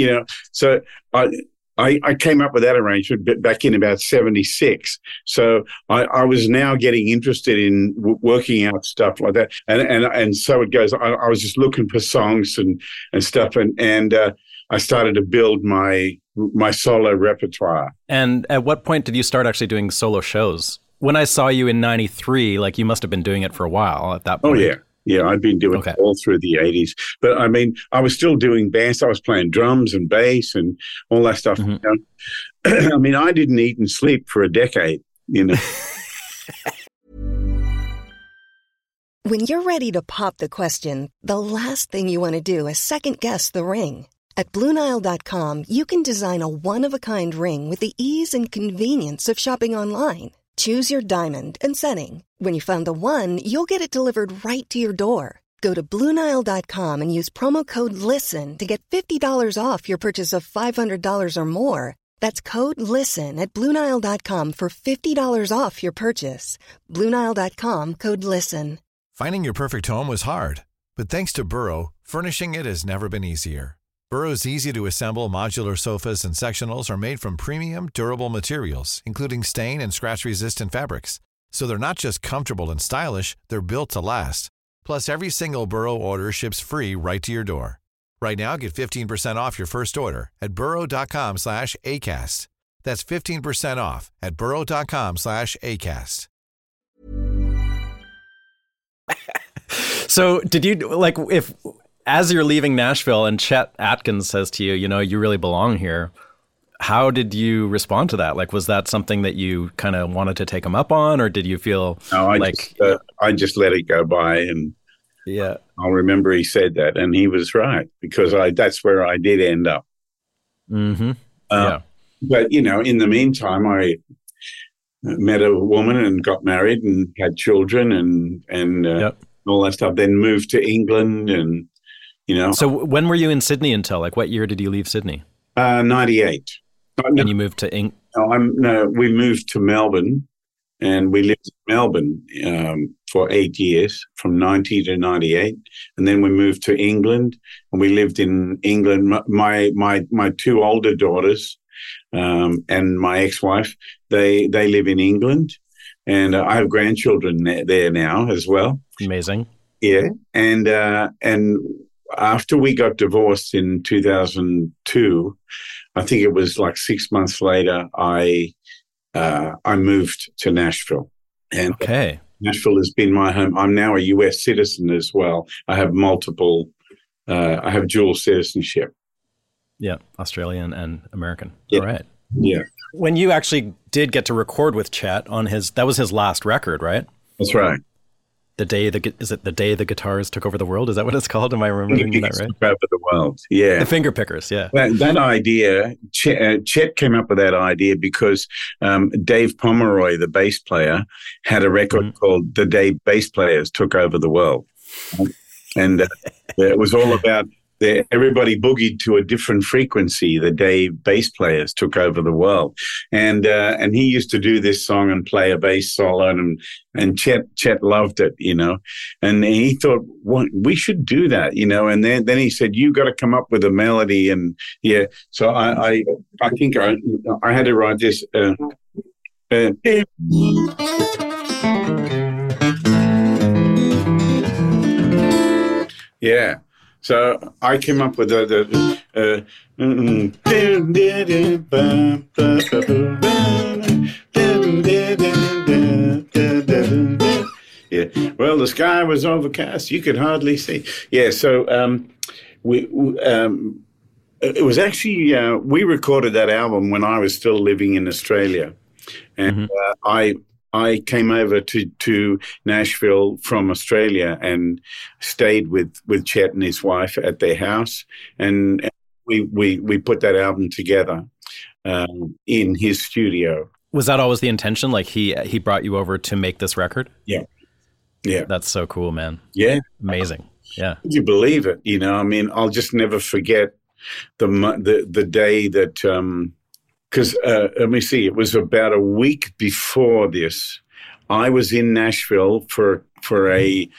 I came up with that arrangement back in about 76. So I was now getting interested in working out stuff like that. And so it goes. I was just looking for songs and stuff. And I started to build my solo repertoire. And at what point did you start actually doing solo shows? When I saw you in 93, like you must have been doing it for a while at that point. Oh, yeah. Yeah, I'd been doing it all through the 80s. But, I mean, I was still doing bands. I was playing drums and bass and all that stuff. Mm-hmm. I mean, I didn't eat and sleep for a decade, When you're ready to pop the question, the last thing you want to do is second-guess the ring. At BlueNile.com, you can design a one-of-a-kind ring with the ease and convenience of shopping online. Choose your diamond and setting. When you find the one, you'll get it delivered right to your door. Go to BlueNile.com and use promo code LISTEN to get $50 off your purchase of $500 or more. That's code LISTEN at BlueNile.com for $50 off your purchase. BlueNile.com, code LISTEN. Finding your perfect home was hard, but thanks to Burrow, furnishing it has never been easier. Burrow's easy-to-assemble modular sofas and sectionals are made from premium, durable materials, including stain and scratch-resistant fabrics. So they're not just comfortable and stylish, they're built to last. Plus, every single Burrow order ships free right to your door. Right now, get 15% off your first order at burrow.com/ACAST. That's 15% off at burrow.com/ACAST. So did you, like, if as you're leaving Nashville and Chet Atkins says to you, you know, you really belong here, how did you respond to that? Like, was that something that you kind of wanted to take him up on, or did you feel I just let it go by, and yeah, I'll remember he said that, and he was right, because that's where I did end up. Mm-hmm. Yeah. But, you know, in the meantime, I met a woman and got married and had children and yep. all that stuff, then moved to England and, you know. So when were you in Sydney until, like, what year did you leave Sydney? 98. And you moved to we moved to Melbourne, and we lived in Melbourne for 8 years, from 90 to 98. And then we moved to England, and we lived in England. My two older daughters and my ex-wife, they live in England, and I have grandchildren there now as well. Amazing. Yeah. And after we got divorced in 2002, I think it was like 6 months later, I moved to Nashville. And okay. Nashville has been my home. I'm now a U.S. citizen as well. I have I have dual citizenship. Yeah, Australian and American. Yeah. All right. Yeah. When you actually did get to record with Chet on that was his last record, right? That's right. The day the guitars took over the world? Is that what it's called? Am I remembering that right? Took over the world. Yeah. The Finger Pickers. Yeah. That idea, Chet came up with that idea because Dave Pomeroy, the bass player, had a record called "The Day Bass Players Took Over the World," and it was all about. Everybody boogied to a different frequency the day bass players took over the world, and he used to do this song and play a bass solo, and Chet loved it, you know, and he thought, well, we should do that, you know, and then he said, you got to come up with a melody, and yeah, so I think I had to write this. Yeah. So I came up with yeah. Well, the sky was overcast; you could hardly see. Yeah. So it was actually we recorded that album when I was still living in Australia, and I came over to Nashville from Australia and stayed with Chet and his wife at their house, and we put that album together in his studio. Was that always the intention? Like he brought you over to make this record? Yeah, yeah. That's so cool, man. Yeah, amazing. Yeah. Would you believe it? You know, I mean, I'll just never forget the day that. Because let me see, it was about a week before this. I was in Nashville for a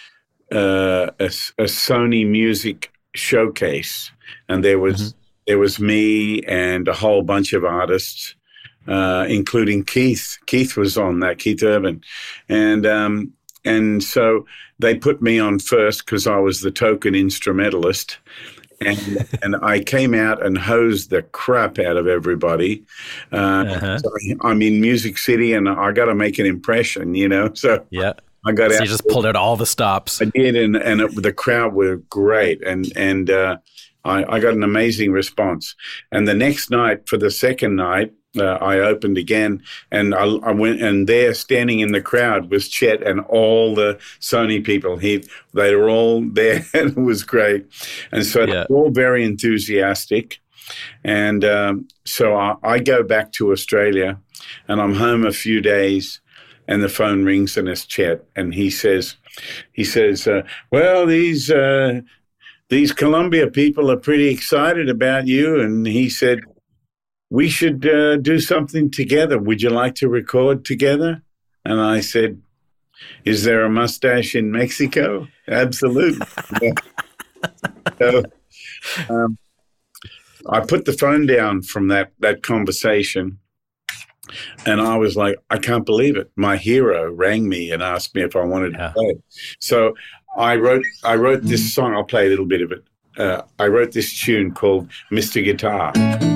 Sony Music showcase, and there was me and a whole bunch of artists, including Keith. Keith was on that, Keith Urban, and so they put me on first because I was the token instrumentalist. And I came out and hosed the crap out of everybody. So I'm in Music City, and I got to make an impression, you know. So yeah, I got out. So you just pulled out all the stops. I did, and the crowd were great, and I got an amazing response. And the next night, for the second night, I opened again, and I went, and there, standing in the crowd, was Chet and all the Sony people. They were all there, and it was great. And so they're all very enthusiastic. And so I go back to Australia, and I'm home a few days, and the phone rings, and it's Chet, and he says, well, these Columbia people are pretty excited about you, and he said, we should do something together. Would you like to record together? And I said, is there a mustache in Mexico? Absolutely. So I put the phone down from that conversation, and I was like, I can't believe it. My hero rang me and asked me if I wanted to play. So I wrote this song. I'll play a little bit of it. I wrote this tune called Mr. Guitar.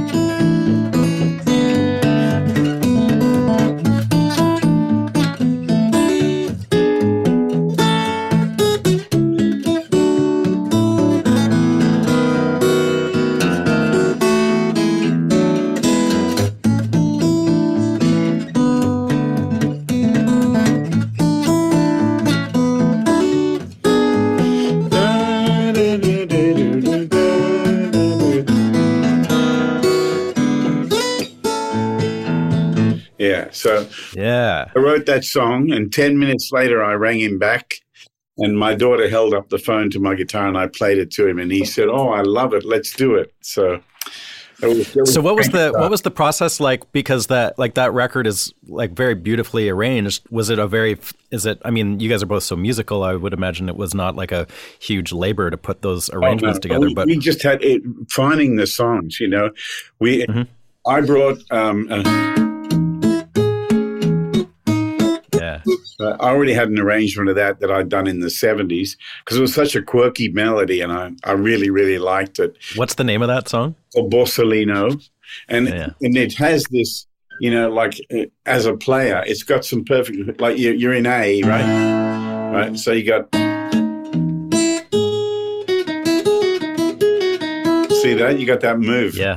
So I wrote that song, and 10 minutes later I rang him back, and my daughter held up the phone to my guitar, and I played it to him, and he said, "Oh, I love it. Let's do it." So what was the process like? Because that record is like very beautifully arranged. Was it I mean, you guys are both so musical. I would imagine it was not like a huge labor to put those arrangements together. But we just had it, finding the songs. You know, I brought. I already had an arrangement of that I'd done in the 70s because it was such a quirky melody, and I really, really liked it. What's the name of that song? Called Borsalino. And it has this, you know, like as a player, it's got some perfect, like you're in A, right? Right. So you got, see that? You got that move. Yeah.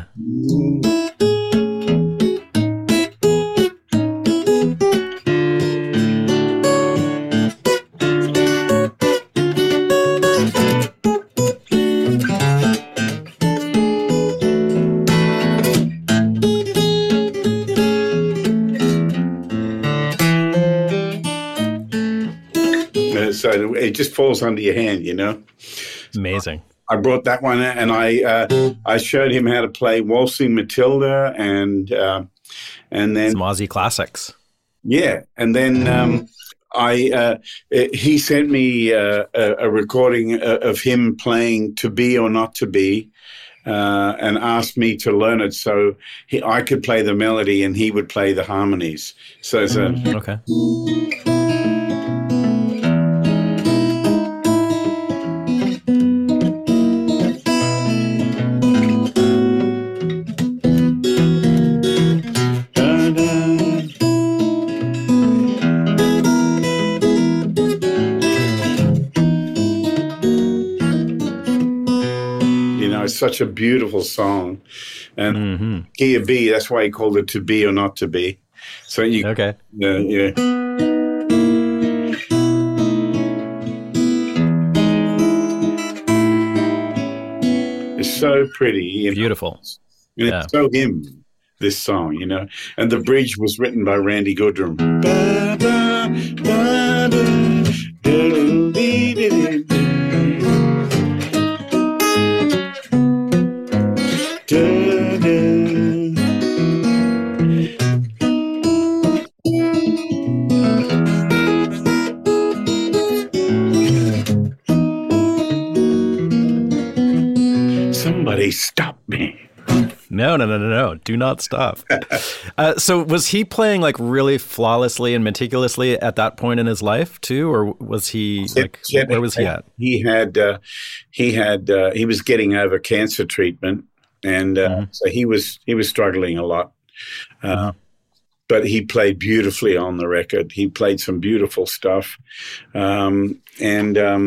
So it just falls under your hand, you know. Amazing. I brought that one, and I showed him how to play Waltzing Matilda, and then some Aussie classics. Yeah, and then he sent me a recording of him playing "To Be or Not to Be," and asked me to learn it so I could play the melody and he would play the harmonies. So it's okay. such a beautiful song. And key of B, that's why he called it To Be or Not to Be. So you, okay. Yeah. It's so pretty. Beautiful. And it's so him, this song, you know. And the bridge was written by Randy Goodrum. Ba, ba, ba, ba, do, dee, dee, dee, dee. Da, da. Somebody stop me. No. Do not stop. So was he playing like really flawlessly and meticulously at that point in his life too? Or was he like, where was he at? He was getting over cancer treatment. And so he was struggling a lot. But he played beautifully on the record. He played some beautiful stuff. When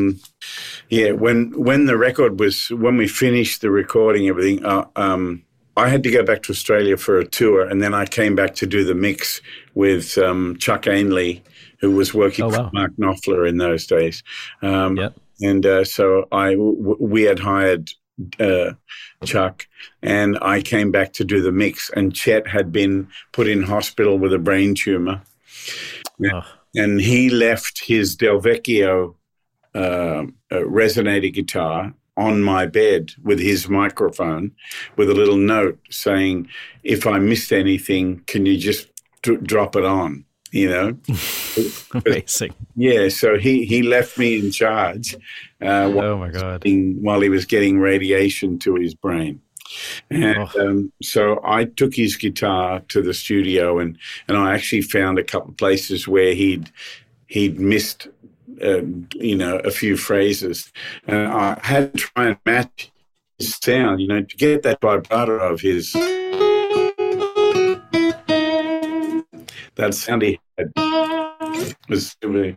the record was, when we finished the recording, everything, I had to go back to Australia for a tour, and then I came back to do the mix with Chuck Ainley, who was working for Mark Knopfler in those days. And so we had hired Chuck, and I came back to do the mix. And Chet had been put in hospital with a brain tumor, and he left his Del Vecchio resonator guitar on my bed with his microphone, with a little note saying, "If I missed anything, can you just drop it on?" You know, amazing. Yeah, so he left me in charge. Oh my God! While he was getting radiation to his brain, and so I took his guitar to the studio, and I actually found a couple of places where he'd missed, a few phrases, and I had to try and match his sound, to get that vibrato of his. That sound he had was really.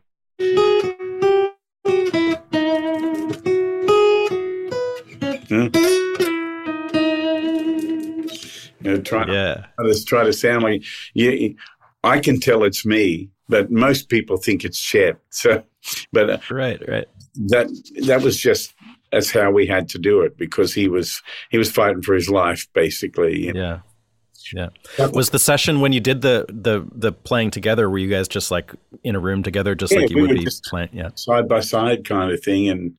Try to sound like I can tell it's me, but most people think it's Chet. So, but right. That was just that's how we had to do it, because he was fighting for his life, basically. Yeah. Yeah. Was the session when you did the playing together, were you guys just like in a room together, just like you would be playing? Yeah. Side by side kind of thing. And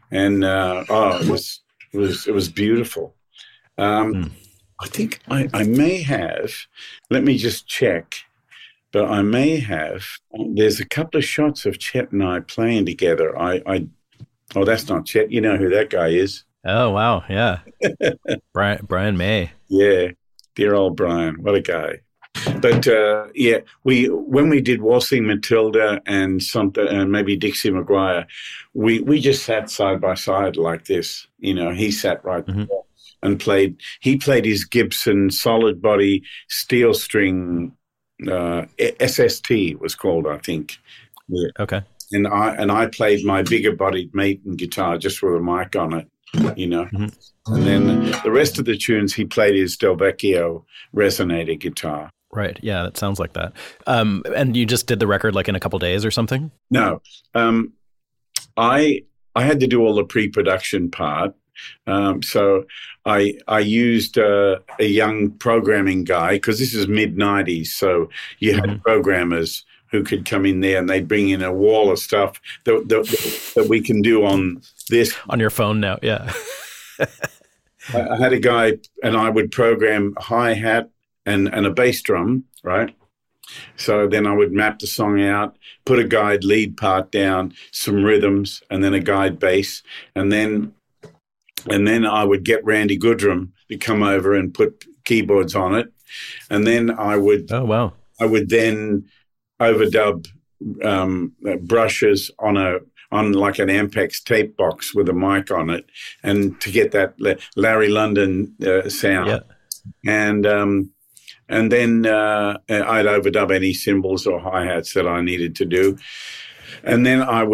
it was beautiful. I think I may have, let me just check, but I may have, there's a couple of shots of Chet and I playing together. Oh, that's not Chet. You know who that guy is. Oh, wow. Yeah. Brian May. Yeah. Dear old Brian, what a guy! But when we did Waltzing Matilda and something, and maybe Dixie McGuire, we just sat side by side like this. He sat right there and played. He played his Gibson solid body steel string, SST was called, I think. Yeah. Okay. And I played my bigger bodied Maton guitar just with a mic on it. And then the rest of the tunes, he played his Del Vecchio resonator guitar. Right. Yeah, that sounds like that. And you just did the record like in a couple days or something? No. I had to do all the pre-production part. So I used a young programming guy, because this is mid-'90s. So you had programmers who could come in there and they'd bring in a wall of stuff that we can do on this. On your phone now, yeah. I had a guy, and I would program a hi-hat and a bass drum, right? So then I would map the song out, put a guide lead part down, some rhythms, and then a guide bass. And then I would get Randy Goodrum to come over and put keyboards on it. And then I would... Oh, wow. I would then overdub brushes on like an Ampex tape box with a mic on it, and to get that Larry London sound. Yeah. And then I'd overdub any cymbals or hi-hats that I needed to do. And then I'd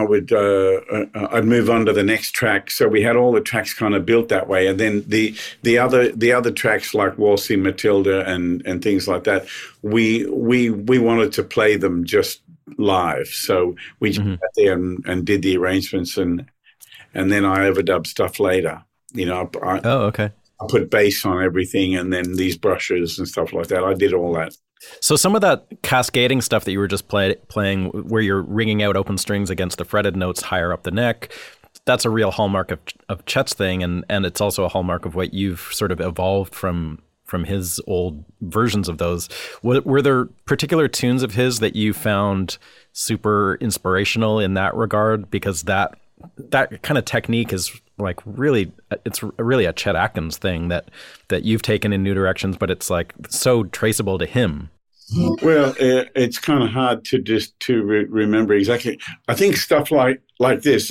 move on to the next track. So we had all the tracks kind of built that way. And then the other tracks like Waltzing Matilda and things like that, we wanted to play them just live. So we just sat there and did the arrangements, and then I overdubbed stuff later. Okay. I put bass on everything, and then these brushes and stuff like that. I did all that. So some of that cascading stuff that you were just playing, where you're ringing out open strings against the fretted notes higher up the neck, that's a real hallmark of Chet's thing, and it's also a hallmark of what you've sort of evolved from his old versions of those. Were there particular tunes of his that you found super inspirational in that regard? Because that kind of technique is like it's really a Chet Atkins thing that you've taken in new directions, but it's like so traceable to him. Well, it's kind of hard to remember exactly. I think stuff like this.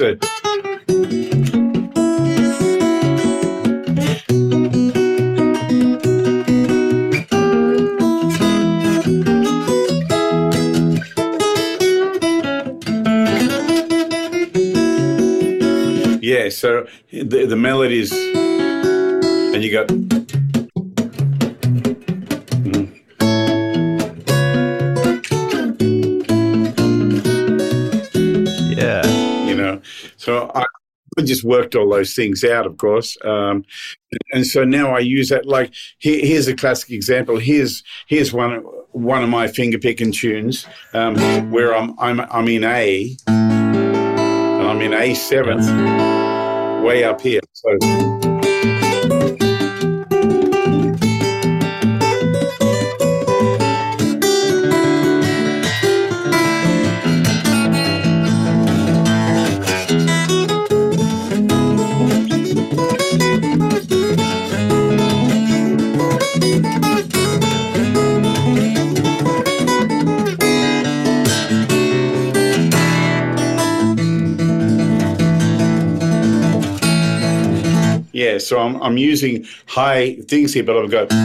Yeah, so the melodies, and you got. just worked all those things out, of course. And so now I use that. Like here's a classic example. Here's one of my finger picking tunes where I'm in A, and I'm in A7, way up here. So. Yeah, so I'm using high things here, but I've got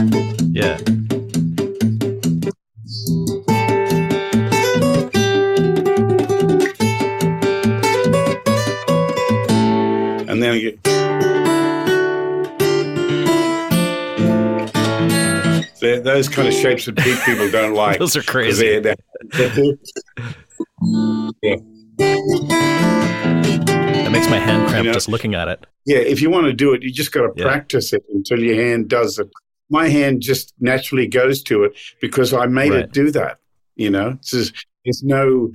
and then I get those kind of shapes that people don't like. Those are crazy. They're yeah. It makes my hand cramp just looking at it. Yeah, if you want to do it, you just got to practice it until your hand does it. My hand just naturally goes to it because I made it do that. There's no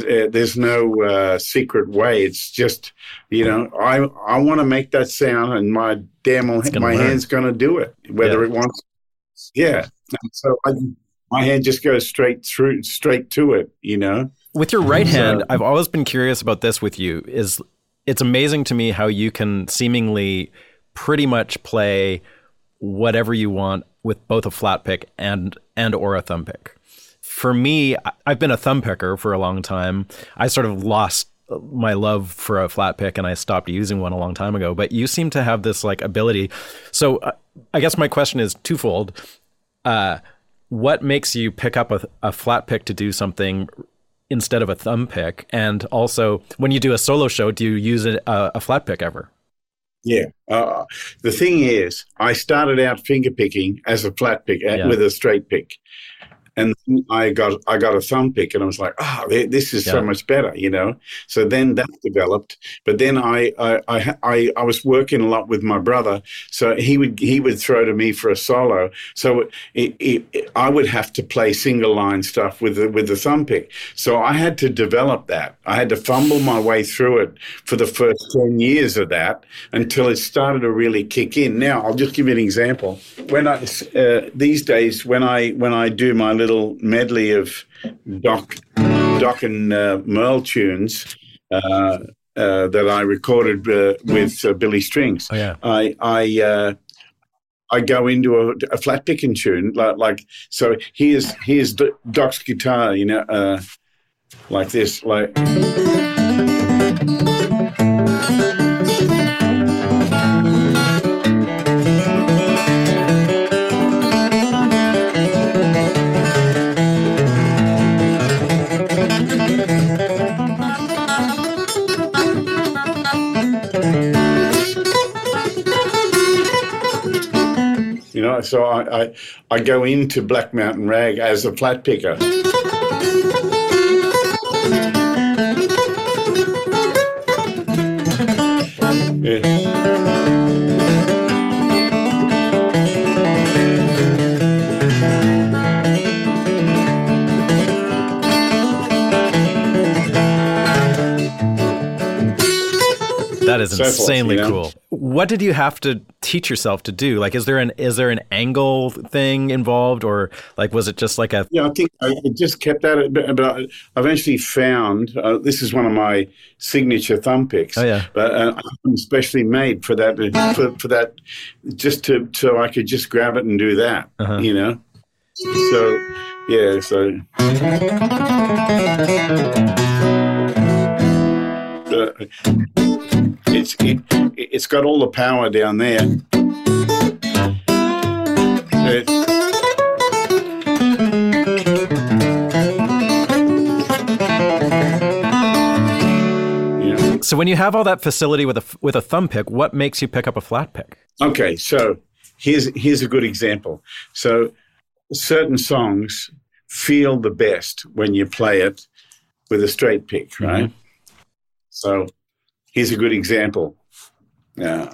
secret way. It's just I want to make that sound, and my hand's going to do it whether it wants. Yeah, so my hand just goes straight to it. With your right hand, I've always been curious about this with you. It's amazing to me how you can seemingly pretty much play whatever you want with both a flat pick and or a thumb pick. For me, I've been a thumb picker for a long time. I sort of lost my love for a flat pick and I stopped using one a long time ago. But you seem to have this ability. So I guess my question is twofold. What makes you pick up a flat pick to do something instead of a thumb pick? And also, when you do a solo show, do you use a flat pick ever? Yeah. The thing is, I started out finger picking as a flat pick with a straight pick. And I got a thumb pick, and I was like, this is so much better, So then that developed. But then I was working a lot with my brother, so he would throw to me for a solo. So I would have to play single line stuff with the thumb pick. So I had to develop that. I had to fumble my way through it for the first 10 years of that until it started to really kick in. Now I'll just give you an example. When these days when I do my little medley of Doc and Merle tunes that I recorded with Billy Strings. I go into a flat picking tune so. Here's Doc's guitar, like this, like. So I go into Black Mountain Rag as a flat picker. That is insanely cool. What did you have to teach yourself to do? Is there an angle thing involved, or was it just like a? Yeah, I think I just kept at it, but I eventually found this is one of my signature thumb picks. Oh yeah, but I'm especially made for that for that, so I could just grab it and do that. So yeah, so. It's got all the power down there. So when you have all that facility with a thumb pick, what makes you pick up a flat pick? Okay, so here's a good example. So certain songs feel the best when you play it with a straight pick, right? Mm-hmm. So here's a good example. Yeah.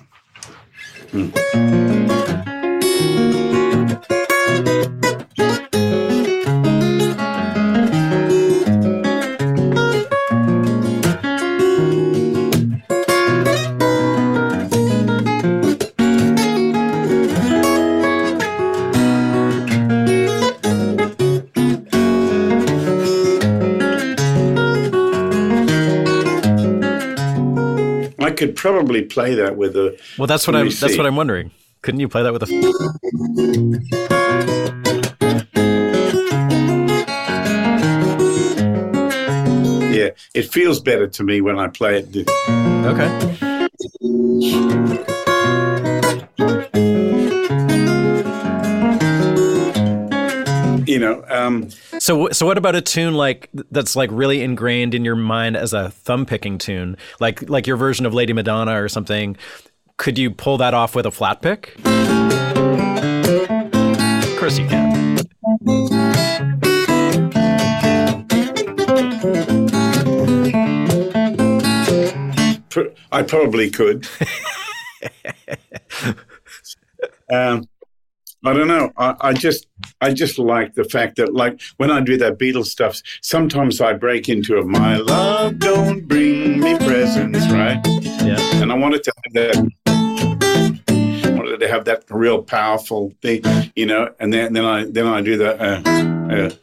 I could probably play that with a. Well, that's what I'm wondering. Couldn't you play that with a? Yeah, it feels better to me when I play it. Okay. So what about a tune that's really ingrained in your mind as a thumb picking tune, like your version of Lady Madonna or something? Could you pull that off with a flat pick? Of course you can. I probably could. I don't know. I just like the fact that, like, when I do that Beatles stuff, sometimes I break into a "My love don't bring me presents," right? Yeah. And I wanted to have that. Wanted to have that real powerful thing, And then I do that.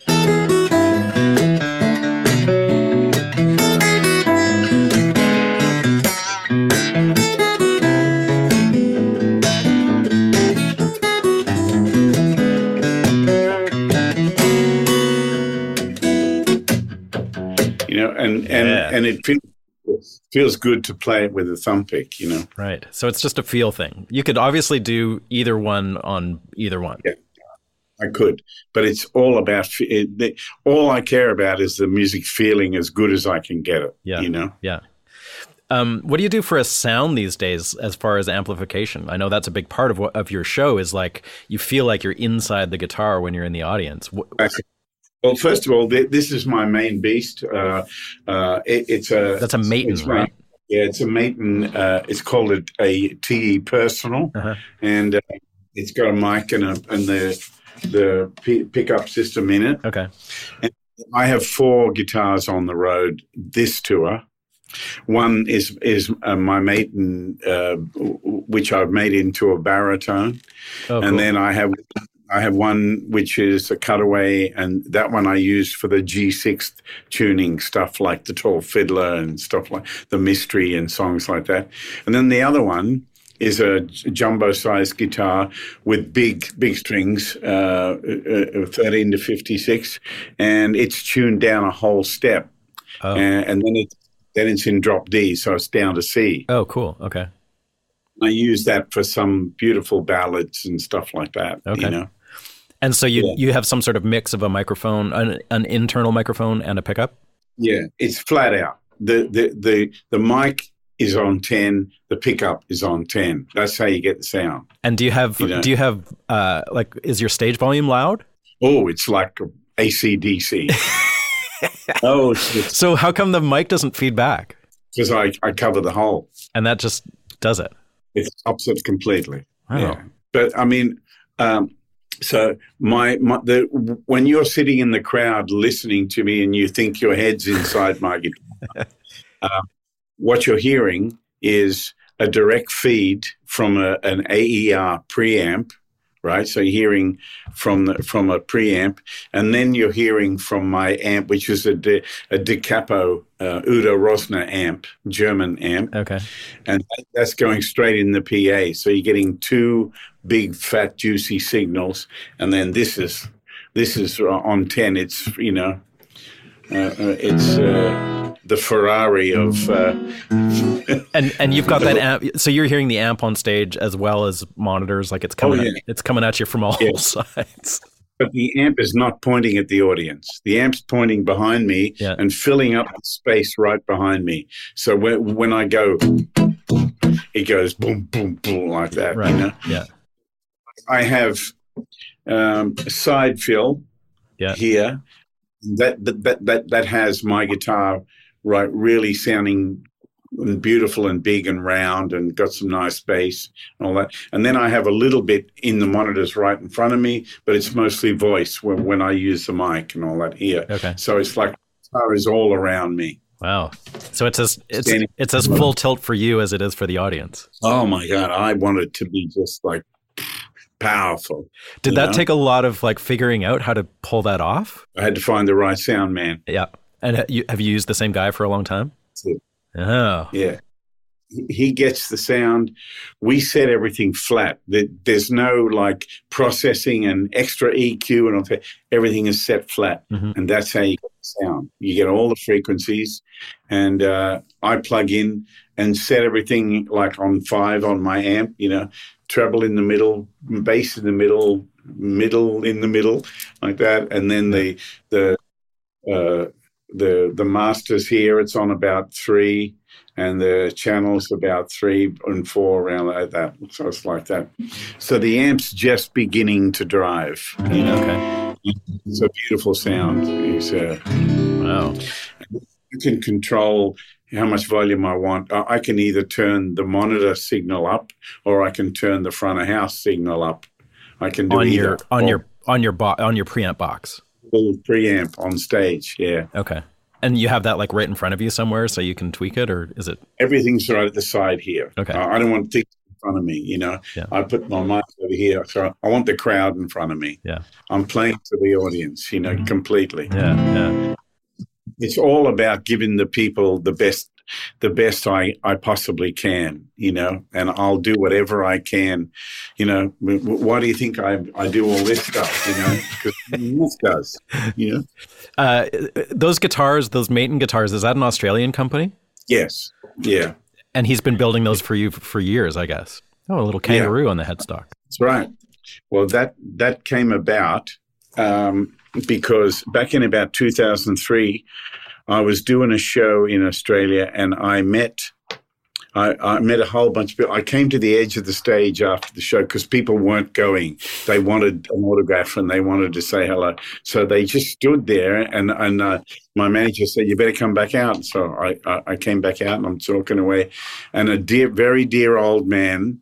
And it feels good to play it with a thumb pick, Right. So it's just a feel thing. You could obviously do either one on either one. Yeah, I could, but it's all about all I care about is the music feeling as good as I can get it. Yeah. Yeah. What do you do for a sound these days as far as amplification? I know that's a big part of your show is like you feel like you're inside the guitar when you're in the audience. Well, first of all, this is my main beast. That's a Maton, right? Yeah, it's a Maton. It's called a TE Personal, and it's got a mic and the pickup system in it. Okay. And I have 4 guitars on the road this tour. One is my Maton, which I've made into a baritone, and cool. Then I have one which is a cutaway, and that one I use for the G6 tuning stuff like the Tall Fiddler and stuff like the Mystery and songs like that. And then the other one is a jumbo-sized guitar with big strings, 13 to 56, and it's tuned down a whole step. Oh. And then it's in drop D, so it's down to C. Oh, cool. Okay. I use that for some beautiful ballads and stuff like that. Okay. And so you have some sort of mix of a microphone, an internal microphone and a pickup? Yeah, it's flat out. The mic is on 10, the pickup is on 10. That's how you get the sound. And do you have is your stage volume loud? Oh, it's like AC/DC. Oh, so how come the mic doesn't feed back? Because I cover the hole. And that just does it? It stops it completely. Wow. Yeah. But I mean, so when you're sitting in the crowd listening to me and you think your head's inside my guitar, what you're hearing is a direct feed from an AER preamp, right? So you're hearing from a preamp, and then you're hearing from my amp, which is a De Capo Udo Rosner amp, German amp. Okay. And that's going straight in the PA. So you're getting 2 big, fat, juicy signals, and then this is on 10. It's it's the Ferrari of. And you've got that amp, so you're hearing the amp on stage as well as monitors, like it's coming. It's coming at you from all sides. But the amp is not pointing at the audience. The amp's pointing behind me and filling up the space right behind me. So when I go, it goes boom, boom, boom like that. Right. Yeah. I have a side fill here that has my guitar really sounding and beautiful and big and round and got some nice bass and all that. And then I have a little bit in the monitors right in front of me, but it's mostly voice when I use the mic and all that here. Okay. So it's like the guitar is all around me. Wow. So it's as full tilt for you as it is for the audience. Oh my God. I want it to be just like powerful. Did that take a lot of like figuring out how to pull that off? I had to find the right sound man. Yeah. And have you used the same guy for a long time? That's it. Oh. Yeah. He gets the sound. We set everything flat. There's no like processing and extra EQ and all that. Everything is set flat. Mm-hmm. And that's how you get the sound. You get all the frequencies. And I plug in and set everything like on 5 on my amp, treble in the middle, bass in the middle in the middle, like that. And then the masters here, it's on about 3. And the channel's about 3 and 4 around like that. So it's like that. So the amp's just beginning to drive. Okay. It's a beautiful sound. Wow. You can control how much volume I want. I can either turn the monitor signal up, or I can turn the front of house signal up. I can do either. On your preamp box. Full preamp on stage. Yeah. Okay. And you have that like right in front of you somewhere so you can tweak it, or is it? Everything's right at the side here. Okay. I don't want things in front of me, Yeah. I put my mic over here, so I want the crowd in front of me. Yeah. I'm playing to the audience, completely. Yeah. It's all about giving the people the best I possibly can, and I'll do whatever I can. Why do you think I do all this stuff, because this does, Those guitars, those Maton guitars, is that an Australian company? Yes. Yeah. And he's been building those for you for years, I guess. Oh, a little kangaroo on the headstock. That's right. Well, that came about because back in about 2003, I was doing a show in Australia, and I met a whole bunch of people. I came to the edge of the stage after the show because people weren't going. They wanted an autograph and they wanted to say hello. So they just stood there, and my manager said, "You better come back out." So I came back out, and I'm talking away, and a very dear old man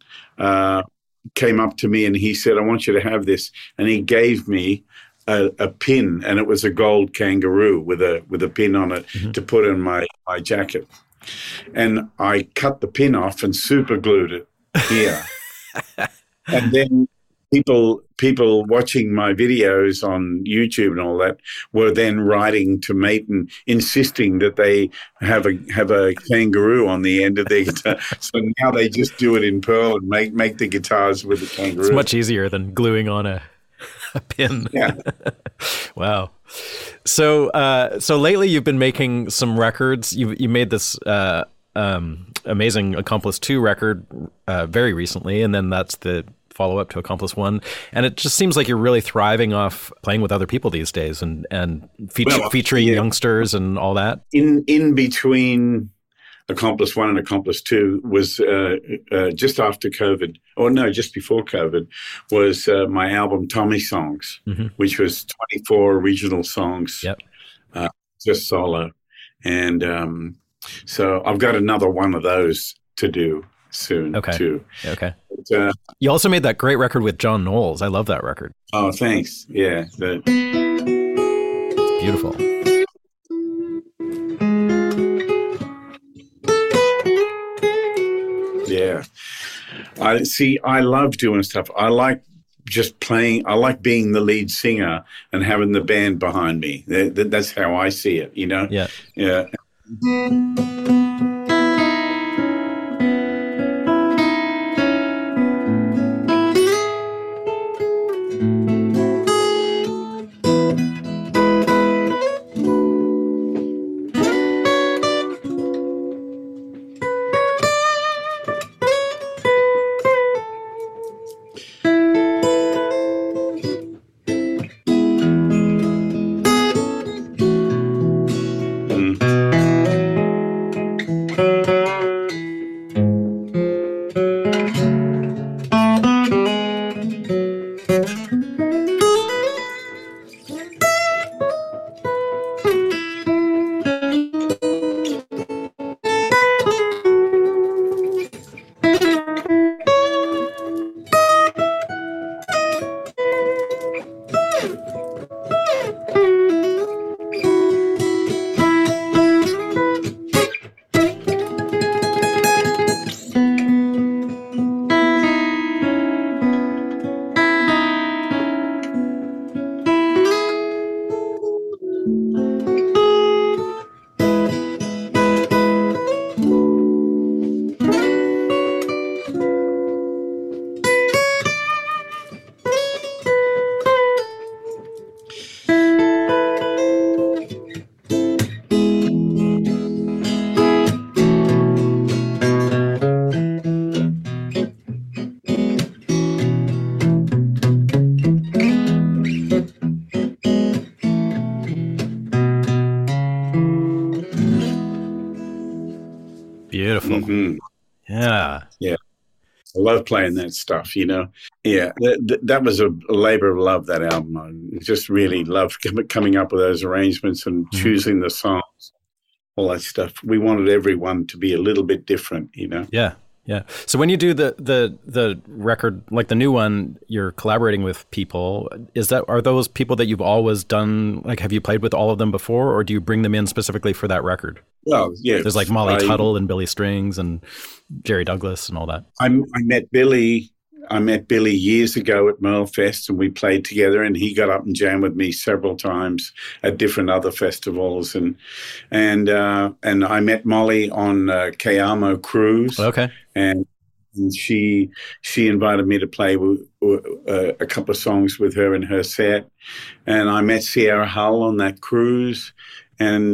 came up to me, and he said, "I want you to have this," and he gave me a pin, and it was a gold kangaroo with a pin on it to put in my jacket. And I cut the pin off and super glued it here. And then people watching my videos on YouTube and all that were then writing to Maton, insisting that they have a kangaroo on the end of their guitar. So now they just do it in pearl and make the guitars with the kangaroo. It's much easier than gluing on a pin. Yeah. Wow. So lately you've been making some records. You made this amazing Accomplice 2 record very recently, and then that's the follow-up to Accomplice 1. And it just seems like you're really thriving off playing with other people these days and featuring youngsters and all that. In between Accomplice 1 and Accomplice 2 was just after COVID, or no, just before COVID, was my album Tommy Songs, which was 24 original songs, just solo. And so I've got another one of those to do soon, too. Okay. But, you also made that great record with John Knowles. I love that record. Oh, thanks. Yeah. It's beautiful. Yeah. I love doing stuff. I like just playing. I like being the lead singer and having the band behind me. That's how I see it, Yeah. Yeah. Mm. Yeah. Yeah. I love playing that stuff, you know. Yeah, that was a labor of love, that album. I just really loved coming up with those arrangements and choosing the songs, all that stuff. We wanted everyone to be a little bit different, you know. Yeah. Yeah. So when you do the record, like the new one, you're collaborating with people. Are those people that you've always done? Like, have you played with all of them before, or do you bring them in specifically for that record? Well, yeah. There's like Molly Tuttle and Billy Strings and Jerry Douglas and all that. I met Billy. I met Billy years ago at Merlefest, and we played together, and he got up and jammed with me several times at different other festivals. And I met Molly on Kayamo Cruise. Okay. And she invited me to play a couple of songs with her in her set. And I met Sierra Hull on that cruise. And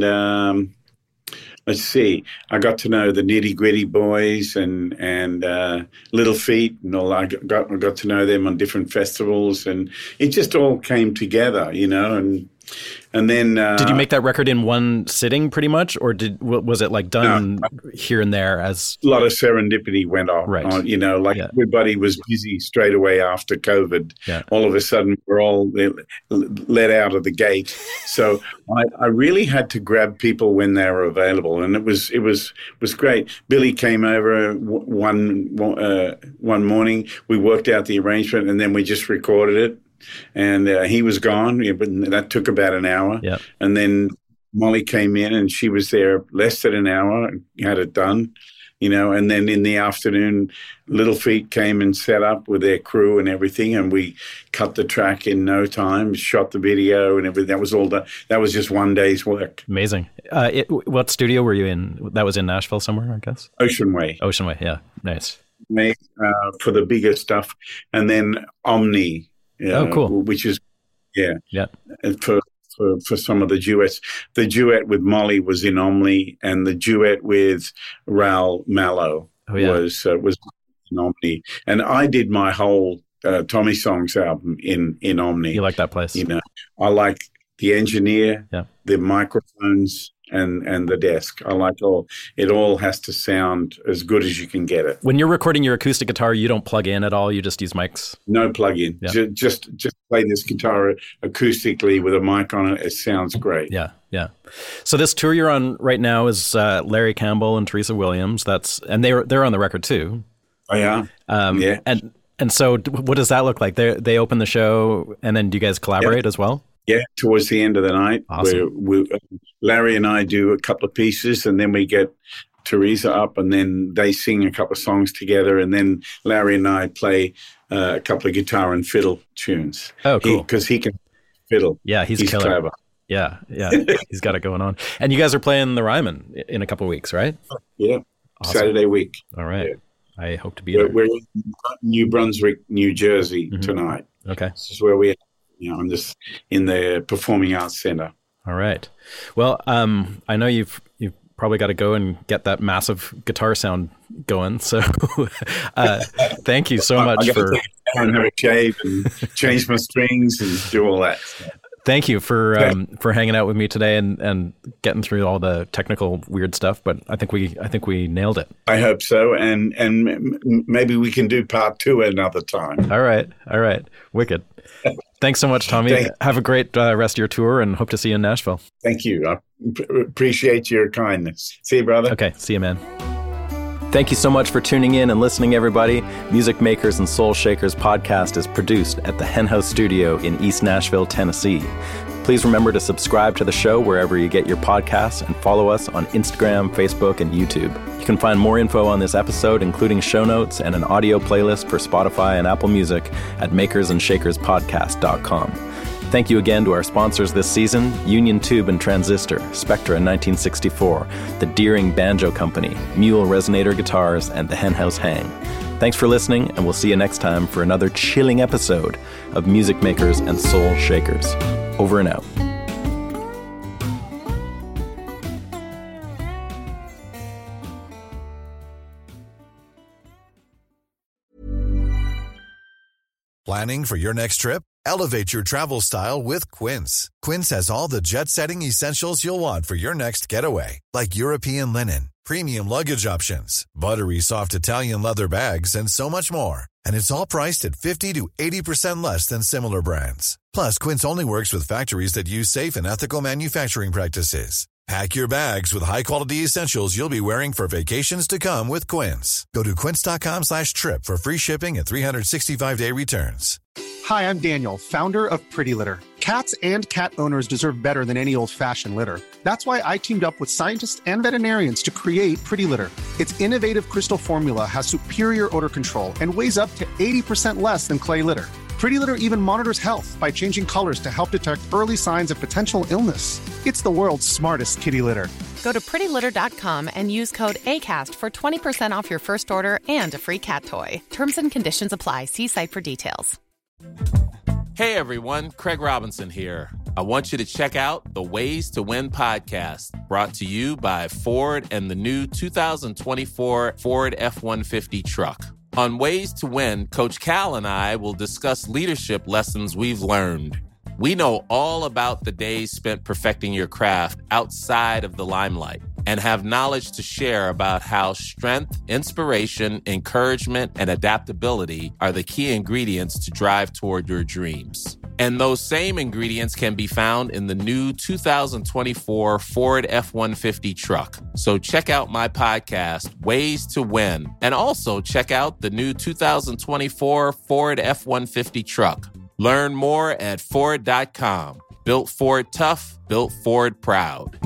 let's see, I got to know the Nitty Gritty Boys and Little Feat and all. I got to know them on different festivals, and it just all came together, you know. And then did you make that record in one sitting, pretty much, or was it like done here and there? As a lot of serendipity went on, right? You know, like everybody was busy straight away after COVID. Yeah. All of a sudden, we're all let out of the gate. So I really had to grab people when they were available, and it was great. Billy came over one morning. We worked out the arrangement, and then we just recorded it. And he was gone, but that took about an hour. Yep. And then Molly came in, and she was there less than an hour, had it done, you know. And then in the afternoon, Little Feat came and set up with their crew and everything, and we cut the track in no time, shot the video and everything. That was all done. That was just one day's work. Amazing. What studio were you in? That was in Nashville somewhere, I guess? Ocean Way, yeah. Nice. For the bigger stuff. And then Omni. Cool. Which is, yeah. And for some of the duets. The duet with Molly was in Omni, and the duet with Raoul Mallow was in Omni. And I did my whole Tommy Songs album in Omni. You like that place? You know, I like the engineer, the microphones, and the desk. I like it all has to sound as good as you can get it. When you're recording your acoustic guitar, you don't plug in at all? You just use mics? No plug-in. Yeah. Just play this guitar acoustically with a mic on it. It sounds great. Yeah. So this tour you're on right now is Larry Campbell and Teresa Williams. And they're on the record too. Oh, yeah. Yeah. And so what does that look like? They open the show, and then do you guys collaborate as well? Yeah, towards the end of the night. Awesome. Larry and I do a couple of pieces, and then we get Teresa up, and then they sing a couple of songs together, and then Larry and I play a couple of guitar and fiddle tunes. Oh, cool. Because he can fiddle. Yeah, he's killer. Clever. Yeah. He's got it going on. And you guys are playing the Ryman in a couple of weeks, right? Yeah, awesome. Saturday week. All right. Yeah. I hope to be there. We're in New Brunswick, New Jersey tonight. Okay. This is where we are. You know, I'm just in the Performing Arts Center. All right. Well, I know you've probably got to go and get that massive guitar sound going. So, thank you so much for and have a shave and change my strings and do all that. Thank you for hanging out with me today and getting through all the technical weird stuff. But I think we nailed it. I hope so, and maybe we can do part 2 another time. All right. Wicked. Thanks so much, Tommy. Have a great rest of your tour, and hope to see you in Nashville. Thank you. I appreciate your kindness. See you, brother. Okay. See you, man. Thank you so much for tuning in and listening, everybody. Music Makers and Soul Shakers podcast is produced at the Hen House Studio in East Nashville, Tennessee. Please remember to subscribe to the show wherever you get your podcasts and follow us on Instagram, Facebook, and YouTube. You can find more info on this episode, including show notes and an audio playlist for Spotify and Apple Music at makersandshakerspodcast.com. Thank you again to our sponsors this season, Union Tube and Transistor, Spectra 1964, the Deering Banjo Company, Mule Resonator Guitars, and the Hen House Hang. Thanks for listening, and we'll see you next time for another chilling episode of Music Makers and Soul Shakers. Over and out. Planning for your next trip? Elevate your travel style with Quince. Quince has all the jet-setting essentials you'll want for your next getaway, like European linen, premium luggage options, buttery soft Italian leather bags, and so much more. And it's all priced at 50 to 80% less than similar brands. Plus, Quince only works with factories that use safe and ethical manufacturing practices. Pack your bags with high-quality essentials you'll be wearing for vacations to come with Quince. Go to quince.com/trip for free shipping and 365-day returns. Hi, I'm Daniel, founder of Pretty Litter. Cats and cat owners deserve better than any old-fashioned litter. That's why I teamed up with scientists and veterinarians to create Pretty Litter. Its innovative crystal formula has superior odor control and weighs up to 80% less than clay litter. Pretty Litter even monitors health by changing colors to help detect early signs of potential illness. It's the world's smartest kitty litter. Go to prettylitter.com and use code ACAST for 20% off your first order and a free cat toy. Terms and conditions apply. See site for details. Hey everyone, Craig Robinson here. I want you to check out the Ways to Win podcast, brought to you by Ford and the new 2024 Ford F-150 truck. On Ways to Win, Coach Cal and I will discuss leadership lessons we've learned. We know all about the days spent perfecting your craft outside of the limelight and have knowledge to share about how strength, inspiration, encouragement, and adaptability are the key ingredients to drive toward your dreams. And those same ingredients can be found in the new 2024 Ford F-150 truck. So check out my podcast, Ways to Win, and also check out the new 2024 Ford F-150 truck. Learn more at Ford.com. Built Ford tough, built Ford proud.